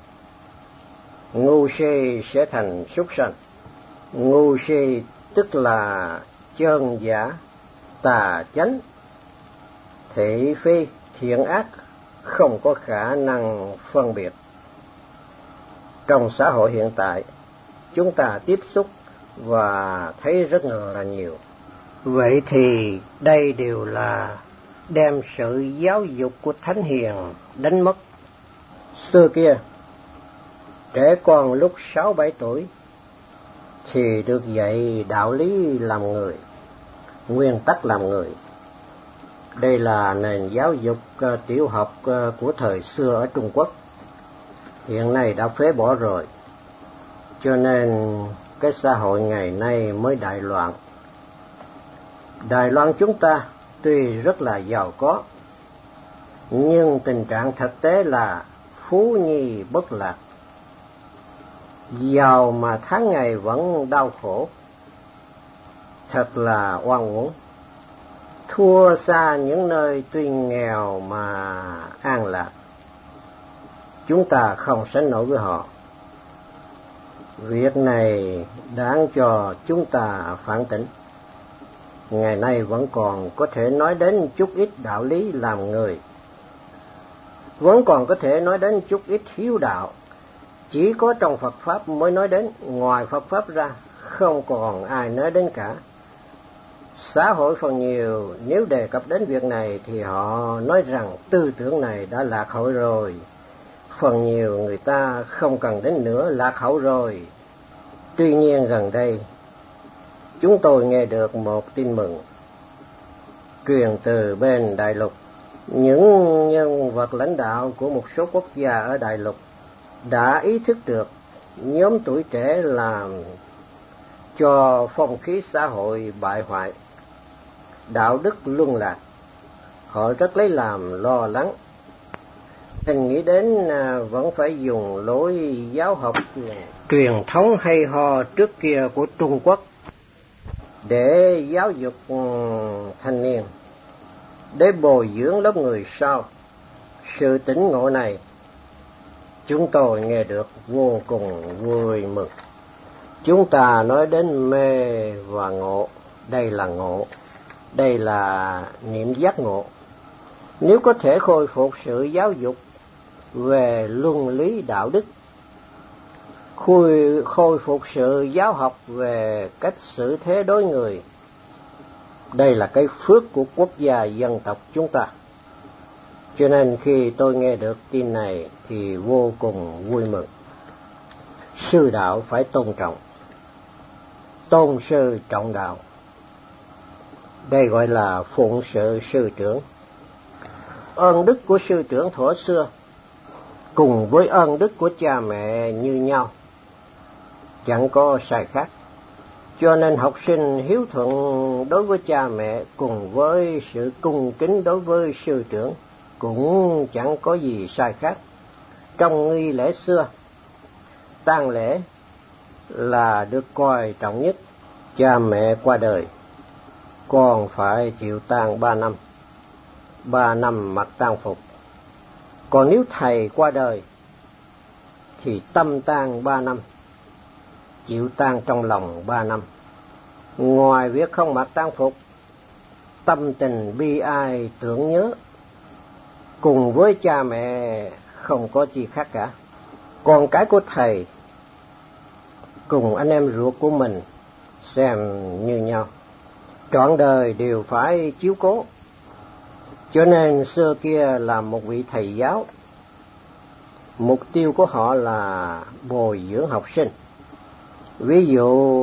Ngu si sẽ thành súc sanh. Ngu si tức là chân giả, tà chánh, thị phi, thiện ác, không có khả năng phân biệt. Trong xã hội hiện tại, chúng ta tiếp xúc và thấy rất là nhiều. Vậy thì đây đều là đem sự giáo dục của Thánh Hiền đánh mất. Xưa kia, trẻ con lúc sáu bảy tuổi thì được dạy đạo lý làm người, nguyên tắc làm người. Đây là nền giáo dục uh, tiểu học uh, của thời xưa ở Trung Quốc. Hiện nay đã phế bỏ rồi. Cho nên cái xã hội ngày nay mới đại loạn. Đài Loan chúng ta tuy rất là giàu có, nhưng tình trạng thực tế là phú nhi bất lạc. Giàu mà tháng ngày vẫn đau khổ, thật là oan uổng. Thua xa những nơi tuy nghèo mà an lạc. Chúng ta không sánh nổi với họ. Việc này đáng cho chúng ta phản tỉnh. Ngày nay vẫn còn có thể nói đến chút ít đạo lý làm người, vẫn còn có thể nói đến chút ít hiếu đạo. Chỉ có trong Phật Pháp mới nói đến, ngoài Phật Pháp ra không còn ai nói đến cả. Xã hội phần nhiều nếu đề cập đến việc này thì họ nói rằng tư tưởng này đã lạc hậu rồi. Phần nhiều người ta không cần đến nữa, lạc hậu rồi. Tuy nhiên gần đây, chúng tôi nghe được một tin mừng truyền từ bên Đại Lục. Những nhân vật lãnh đạo của một số quốc gia ở Đại Lục đã ý thức được nhóm tuổi trẻ làm cho phong khí xã hội bại hoại, đạo đức luân lạc. Họ rất lấy làm lo lắng. Mình nghĩ đến vẫn phải dùng lối giáo học truyền thống hay ho trước kia của Trung Quốc để giáo dục thanh niên, để bồi dưỡng lớp người sau. Sự tỉnh ngộ này chúng tôi nghe được vô cùng vui mừng. Chúng ta nói đến mê và ngộ, đây là ngộ, đây là niệm giác ngộ. Nếu có thể khôi phục sự giáo dục về luân lý đạo đức, khôi, khôi phục sự giáo học về cách xử thế đối người, đây là cái phước của quốc gia dân tộc chúng ta. Cho nên khi tôi nghe được tin này thì vô cùng vui mừng. Sư đạo phải tôn trọng, tôn sư trọng đạo. Đây gọi là phụng sự sư trưởng. Ơn đức của sư trưởng thuở xưa cùng với ơn đức của cha mẹ như nhau, chẳng có sai khác. Cho nên học sinh hiếu thuận đối với cha mẹ cùng với sự cung kính đối với sư trưởng cũng chẳng có gì sai khác. Trong nghi lễ xưa, tang lễ là được coi trọng nhất. Cha mẹ qua đời, con phải chịu tang ba năm, ba năm mặc tang phục. Còn nếu thầy qua đời thì tâm tang ba năm, chịu tang trong lòng ba năm. Ngoài việc không mặc tang phục, tâm tình bi ai tưởng nhớ cùng với cha mẹ không có chi khác cả. Con cái của thầy cùng anh em ruột của mình xem như nhau, trọn đời đều phải chiếu cố. Cho nên xưa kia là một vị thầy giáo, mục tiêu của họ là bồi dưỡng học sinh. Ví dụ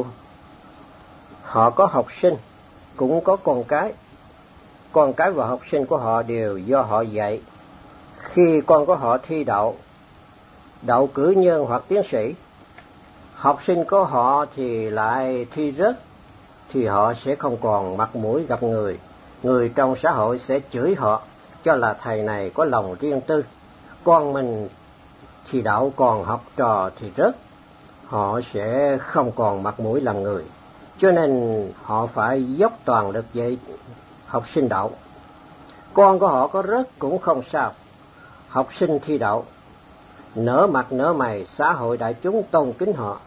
họ có học sinh, cũng có con cái. Con cái và học sinh của họ đều do họ dạy. Khi con của họ thi đậu, đậu cử nhân hoặc tiến sĩ, học sinh của họ thì lại thi rớt, thì họ sẽ không còn mặt mũi gặp người. Người trong xã hội sẽ chửi họ cho là thầy này có lòng riêng tư. Con mình thì đậu, còn học trò thì rớt, họ sẽ không còn mặt mũi làm người. Cho nên họ phải dốc toàn lực dạy học sinh đậu. Con của họ có rớt cũng không sao, học sinh thi đậu, nở mặt nở mày, xã hội đại chúng tôn kính họ.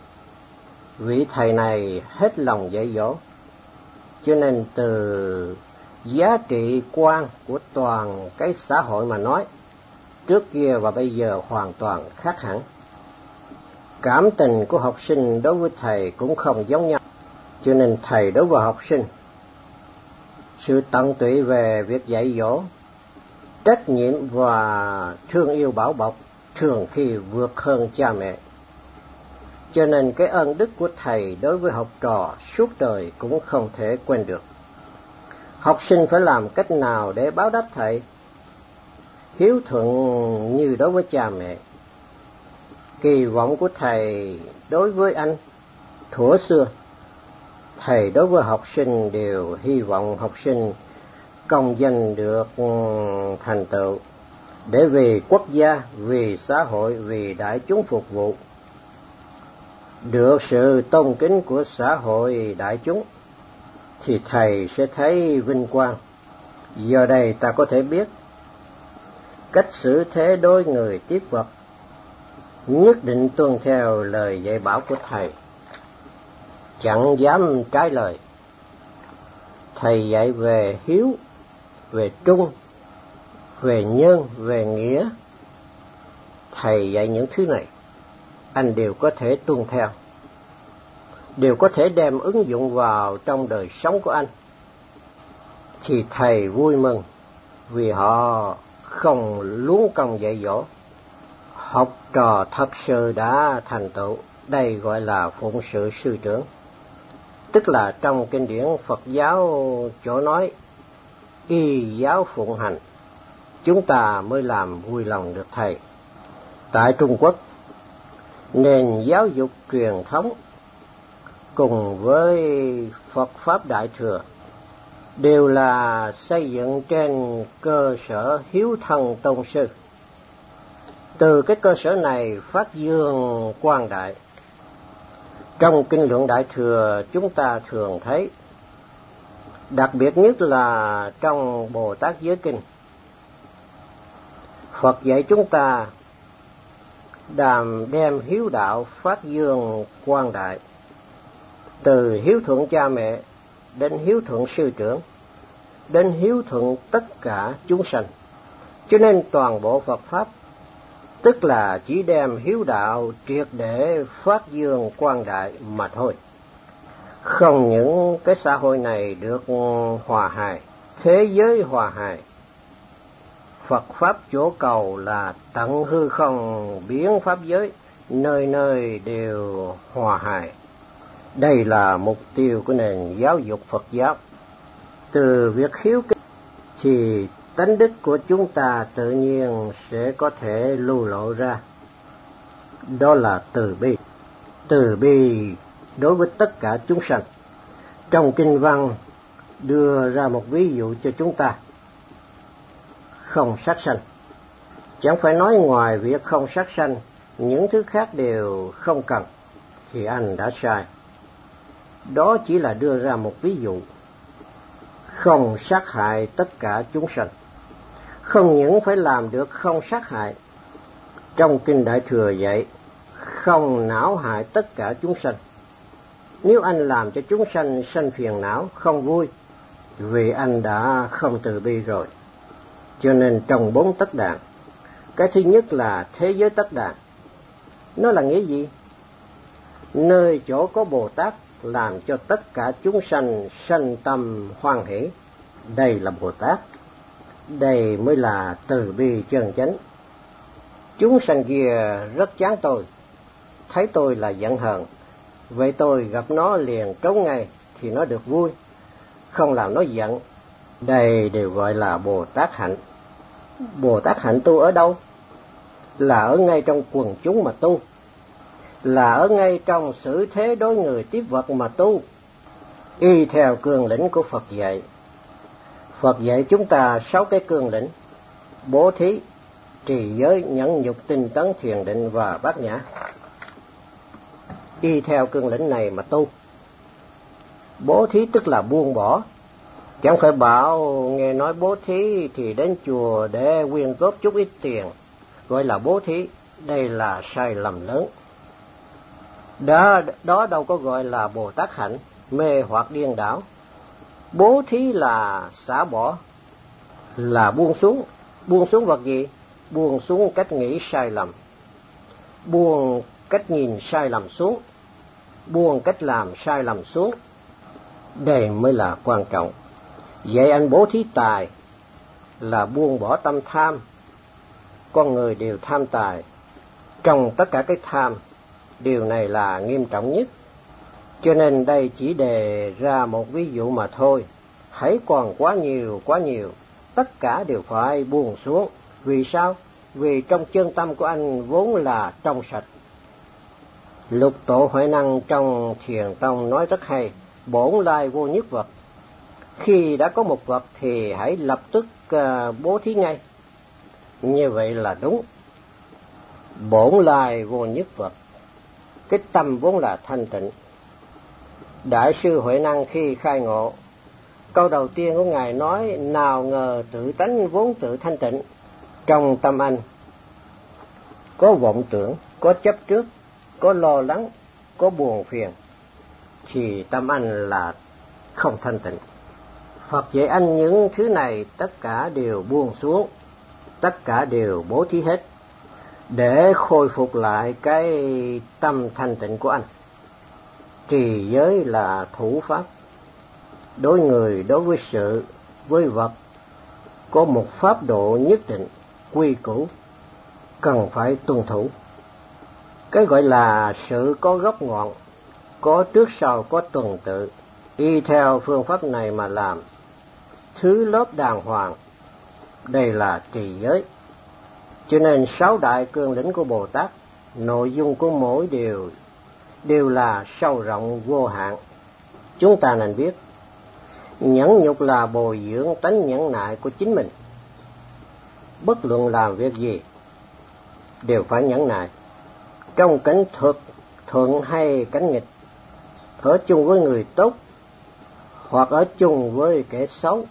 Vị thầy này hết lòng dạy dỗ. Cho nên từ giá trị quan của toàn cái xã hội mà nói, trước kia và bây giờ hoàn toàn khác hẳn. Cảm tình của học sinh đối với thầy cũng không giống nhau. Cho nên thầy đối với học sinh, sự tận tụy về việc dạy dỗ, trách nhiệm và thương yêu bảo bọc thường khi vượt hơn cha mẹ. Cho nên cái ơn đức của thầy đối với học trò suốt đời cũng không thể quên được. Học sinh phải làm cách nào để báo đáp thầy? Hiếu thuận như đối với cha mẹ. Kỳ vọng của thầy đối với anh thuở xưa, thầy đối với học sinh đều hy vọng học sinh công danh được thành tựu, để vì quốc gia, vì xã hội, vì đại chúng phục vụ, được sự tôn kính của xã hội đại chúng, thì thầy sẽ thấy vinh quang. Giờ đây ta có thể biết cách xử thế đối người tiếp vật, nhất định tuân theo lời dạy bảo của thầy, chẳng dám trái lời. Thầy dạy về hiếu, về trung, về nhân, về nghĩa. Thầy dạy những thứ này, anh đều có thể tuân theo, đều có thể đem ứng dụng vào trong đời sống của anh. Thì thầy vui mừng vì họ không luống công dạy dỗ. Học trò thật sự đã thành tựu, đây gọi là phụng sự sư trưởng. Tức là trong kinh điển Phật giáo chỗ nói y giáo phụng hành, chúng ta mới làm vui lòng được thầy. Tại Trung Quốc, nền giáo dục truyền thống cùng với Phật Pháp Đại Thừa đều là xây dựng trên cơ sở hiếu thân tôn sư. Từ cái cơ sở này phát dương quang đại. Trong kinh luận Đại Thừa chúng ta thường thấy, đặc biệt nhất là trong Bồ Tát Giới Kinh, Phật dạy chúng ta đàm đem hiếu đạo phát dương quang đại, từ hiếu thuận cha mẹ đến hiếu thuận sư trưởng, đến hiếu thuận tất cả chúng sanh. Cho nên toàn bộ Phật Pháp tức là chỉ đem hiếu đạo triệt để phát dương quang đại mà thôi. Không những cái xã hội này được hòa hài, thế giới hòa hài, Phật Pháp chỗ cầu là tận hư không biến Pháp giới, nơi nơi đều hòa hài. Đây là mục tiêu của nền giáo dục Phật giáo. Từ việc hiếu kính thì tánh đức của chúng ta tự nhiên sẽ có thể lưu lộ ra. Đó là từ bi. Từ bi đối với tất cả chúng sanh. Trong kinh văn đưa ra một ví dụ cho chúng ta. Không sát sanh. Chẳng phải nói ngoài việc không sát sanh, những thứ khác đều không cần, thì anh đã sai. Đó chỉ là đưa ra một ví dụ. không sát hại tất cả chúng sanh. Không những phải làm được không sát hại, trong Kinh Đại Thừa dạy không não hại tất cả chúng sanh. Nếu anh làm cho chúng sanh sanh phiền não, không vui, vì anh đã không từ bi rồi. Cho nên trong bốn tất đàn, cái thứ nhất là thế giới tất đàn. Nó là nghĩa gì? Nơi chỗ có Bồ Tát làm cho tất cả chúng sanh sanh tâm hoan hỷ. Đây là Bồ Tát. Đây mới là từ bi chân chánh. Chúng sanh kia rất chán tôi, thấy tôi là giận hờn, vậy tôi gặp nó liền trốn ngay thì nó được vui, không làm nó giận. Đây đều gọi là Bồ Tát hạnh. Bồ Tát hạnh tu ở đâu? Là ở ngay trong quần chúng mà tu, là ở ngay trong xử thế đối người tiếp vật mà tu, y theo cương lĩnh của Phật dạy. Phật dạy chúng ta sáu cái cương lĩnh: bố thí, trì giới, nhẫn nhục, tinh tấn, thiền định và bát nhã. Y theo cương lĩnh này mà tu. Bố thí tức là buông bỏ. Chẳng phải bảo nghe nói bố thí thì đến chùa để quyên góp chút ít tiền gọi là bố thí. Đây là sai lầm lớn. Đó, đó đâu có gọi là Bồ Tát hạnh, mê hoặc điên đảo. Bố thí là xả bỏ, là buông xuống. Buông xuống vật gì? Buông xuống cách nghĩ sai lầm, buông cách nhìn sai lầm xuống, buông cách làm sai lầm xuống. Đây mới là quan trọng. Vậy anh bố thí tài là buông bỏ tâm tham. Con người đều tham tài. Trong tất cả cái tham, điều này là nghiêm trọng nhất. Cho nên đây chỉ đề ra một ví dụ mà thôi. Hãy còn quá nhiều, quá nhiều, tất cả đều phải buông xuống. Vì sao? Vì trong chân tâm của anh vốn là trong sạch. Lục Tổ Huệ Năng trong Thiền Tông nói rất hay: bổn lai vô nhất vật. Khi đã có một vật thì hãy lập tức uh, bố thí ngay. Như vậy là đúng. Bổn lai vô nhất vật, cái tâm vốn là thanh tịnh. Đại sư Huệ Năng khi khai ngộ, câu đầu tiên của Ngài nói: nào ngờ tự tánh vốn tự thanh tịnh. Trong tâm anh có vọng tưởng, có chấp trước, có lo lắng, có buồn phiền, thì tâm anh là không thanh tịnh. Phật dạy anh những thứ này tất cả đều buông xuống, tất cả đều bố thí hết, để khôi phục lại cái tâm thanh tịnh của anh. Trì giới là thủ pháp. Đối người, đối với sự, với vật, có một pháp độ nhất định, quy củ, cần phải tuân thủ. Cái gọi là sự có gốc ngọn, có trước sau, có tuần tự. Y theo phương pháp này mà làm, thứ lớp đàng hoàng. Đây là trì giới. Cho nên sáu đại cương lĩnh của Bồ Tát, nội dung của mỗi điều đều là sâu rộng vô hạn. Chúng ta nên biết, nhẫn nhục là bồi dưỡng tánh nhẫn nại của chính mình. Bất luận làm việc gì đều phải nhẫn nại. Trong cảnh thực thuận hay cảnh nghịch, ở chung với người tốt hoặc ở chung với kẻ xấu,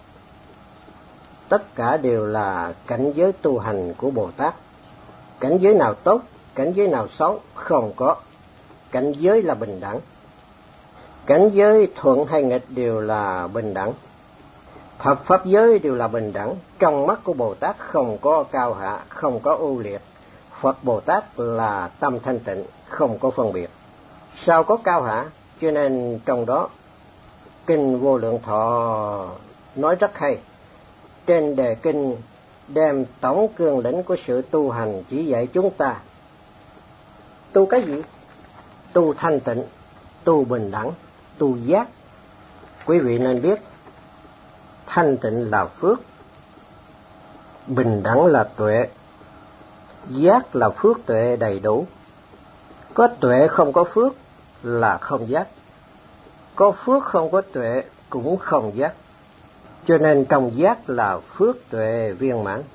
tất cả đều là cảnh giới tu hành của Bồ Tát. Cảnh giới nào tốt, cảnh giới nào xấu không có. Cảnh giới là bình đẳng. Cảnh giới thuận hay nghịch đều là bình đẳng. Thập pháp giới đều là bình đẳng. Trong mắt của Bồ Tát không có cao hạ, không có ưu liệt. Phật Bồ Tát là tâm thanh tịnh, không có phân biệt. Sao có cao hạ? Cho nên trong đó Kinh Vô Lượng Thọ nói rất hay. Trên đề kinh đem tổng cương lĩnh của sự tu hành chỉ dạy chúng ta. Tu cái gì? Tu thanh tịnh, tu bình đẳng, tu giác. Quý vị nên biết, thanh tịnh là phước, bình đẳng là tuệ, giác là phước tuệ đầy đủ. Có tuệ không có phước là không giác, có phước không có tuệ cũng không giác. Cho nên trong giác là phước tuệ viên mãn.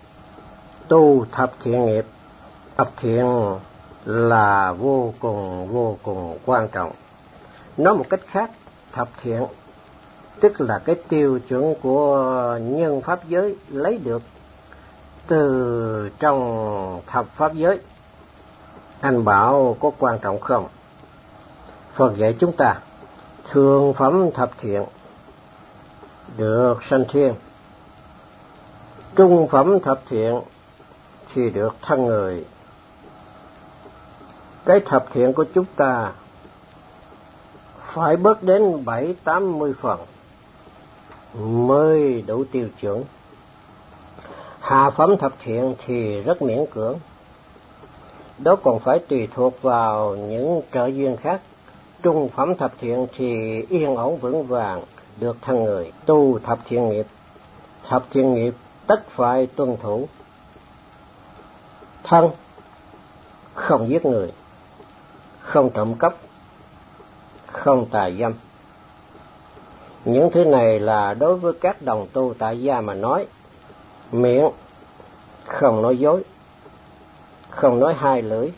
Tu thập thiện nghiệp, thập thiện là vô cùng vô cùng quan trọng. Nói một cách khác, thập thiện tức là cái tiêu chuẩn của nhân pháp giới lấy được từ trong thập pháp giới. Anh bảo có quan trọng không? Phật dạy chúng ta thượng phẩm thập thiện được sanh thiên, trung phẩm thập thiện thì được thân người. Cái thập thiện của chúng ta phải bớt đến bảy tám mươi phần mới đủ tiêu chuẩn. Hạ phẩm thập thiện thì rất miễn cưỡng, đó còn phải tùy thuộc vào những trợ duyên khác. Trung phẩm thập thiện thì yên ổn vững vàng, được thân người. Tu thập thiện nghiệp, thập thiện nghiệp tất phải tuân thủ. Thân, không giết người, không trộm cắp, không tà dâm. Những thứ này là đối với các đồng tu tại gia mà nói. Miệng, không nói dối, không nói hai lưỡi,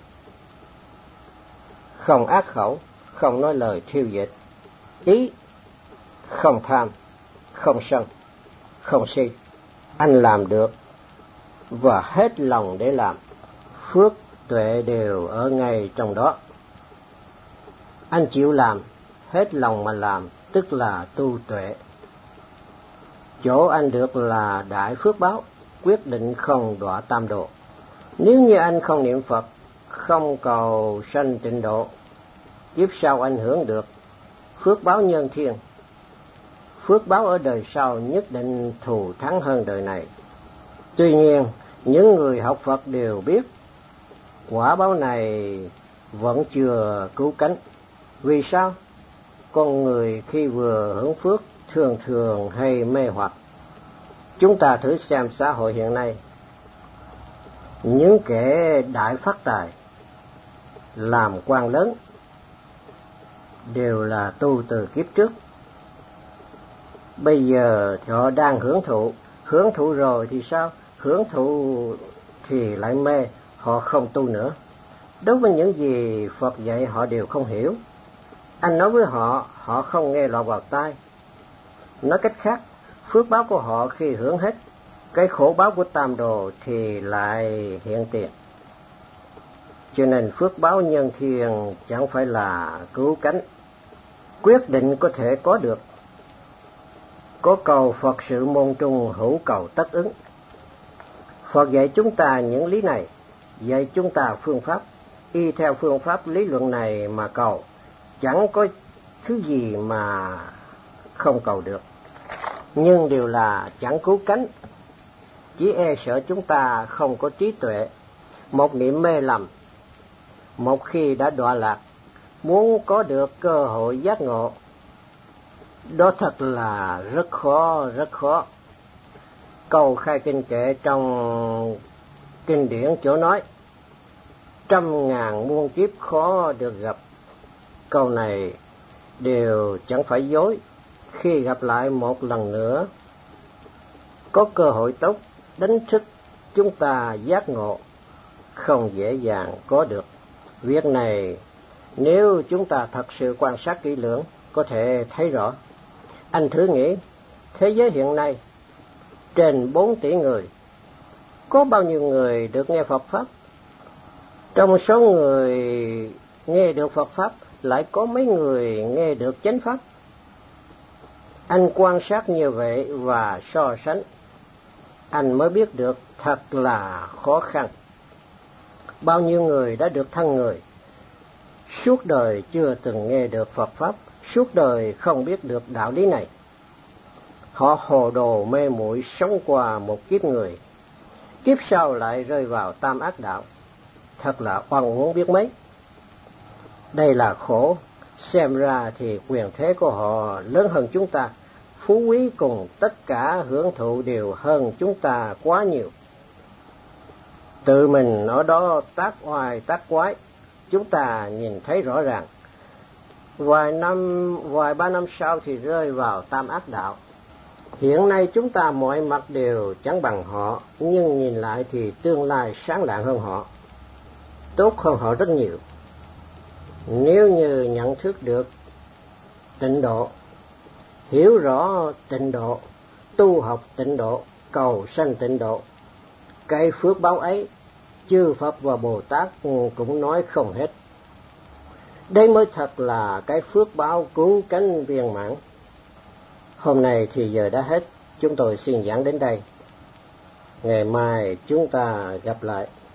không ác khẩu, không nói lời thiêu dệt. Ý, không tham, không sân, không si. Anh làm được và hết lòng để làm, phước tuệ đều ở ngay trong đó. Anh chịu làm, hết lòng mà làm, tức là tu tuệ. Chỗ anh được là đại phước báo, quyết định không đọa tam độ. Nếu như anh không niệm Phật, không cầu sanh tịnh độ, kiếp sau anh hưởng được phước báo nhân thiên. Phước báo ở đời sau nhất định thù thắng hơn đời này. Tuy nhiên, những người học Phật đều biết quả báo này vẫn chưa cứu cánh. Vì sao? Con người khi vừa hưởng phước thường thường hay mê hoặc. Chúng ta thử xem xã hội hiện nay, những kẻ đại phát tài, làm quan lớn đều là tu từ kiếp trước. Bây giờ thì họ đang hưởng thụ, hưởng thụ rồi thì sao? Hưởng thụ thì lại mê, họ không tu nữa. Đối với những gì Phật dạy họ đều không hiểu. Anh nói với họ, họ không nghe lọt vào tai. Nói cách khác, phước báo của họ khi hưởng hết, cái khổ báo của tam đồ thì lại hiện tiền. Cho nên phước báo nhân thiên chẳng phải là cứu cánh. Quyết định có thể có được. Có cầu Phật sự môn trung, hữu cầu tất ứng. Phật dạy chúng ta những lý này, dạy chúng ta phương pháp. Y theo phương pháp lý luận này mà cầu, chẳng có thứ gì mà không cầu được. Nhưng điều là chẳng cứu cánh, chỉ e sợ chúng ta không có trí tuệ. Một niệm mê lầm, một khi đã đọa lạc, muốn có được cơ hội giác ngộ, đó thật là rất khó, rất khó. Câu khai kinh kệ trong kinh điển chỗ nói, trăm ngàn muôn kiếp khó được gặp. Câu này đều chẳng phải dối. Khi gặp lại một lần nữa, có cơ hội tốt đánh thức chúng ta giác ngộ, không dễ dàng có được. Việc này nếu chúng ta thật sự quan sát kỹ lưỡng có thể thấy rõ. Anh thử nghĩ, thế giới hiện nay trên bốn tỷ người, có bao nhiêu người được nghe Phật Pháp? Trong số người nghe được Phật Pháp, lại có mấy người nghe được chánh Pháp? Anh quan sát như vậy và so sánh, anh mới biết được thật là khó khăn. Bao nhiêu người đã được thân người, suốt đời chưa từng nghe được Phật Pháp, suốt đời không biết được đạo lý này. Họ hồ đồ mê muội sống qua một kiếp người, kiếp sau lại rơi vào tam ác đạo, thật là oan uổng biết mấy. Đây là khổ, xem ra thì quyền thế của họ lớn hơn chúng ta, phú quý cùng tất cả hưởng thụ đều hơn chúng ta quá nhiều. Tự mình ở đó tác oai tác quái, chúng ta nhìn thấy rõ ràng. Vài năm, vài ba năm sau thì rơi vào tam ác đạo. Hiện nay chúng ta mọi mặt đều chẳng bằng họ, nhưng nhìn lại thì tương lai sáng lạng hơn họ, tốt hơn họ rất nhiều. Nếu như nhận thức được tịnh độ hiểu rõ tịnh độ, tu học tịnh độ, cầu sanh tịnh độ. Cái phước báo ấy, chư Phật và Bồ Tát cũng nói không hết. Đây mới thật là cái phước báo cứu cánh viên mãn. Hôm nay thì giờ đã hết, chúng tôi xin giảng đến đây. Ngày mai chúng ta gặp lại.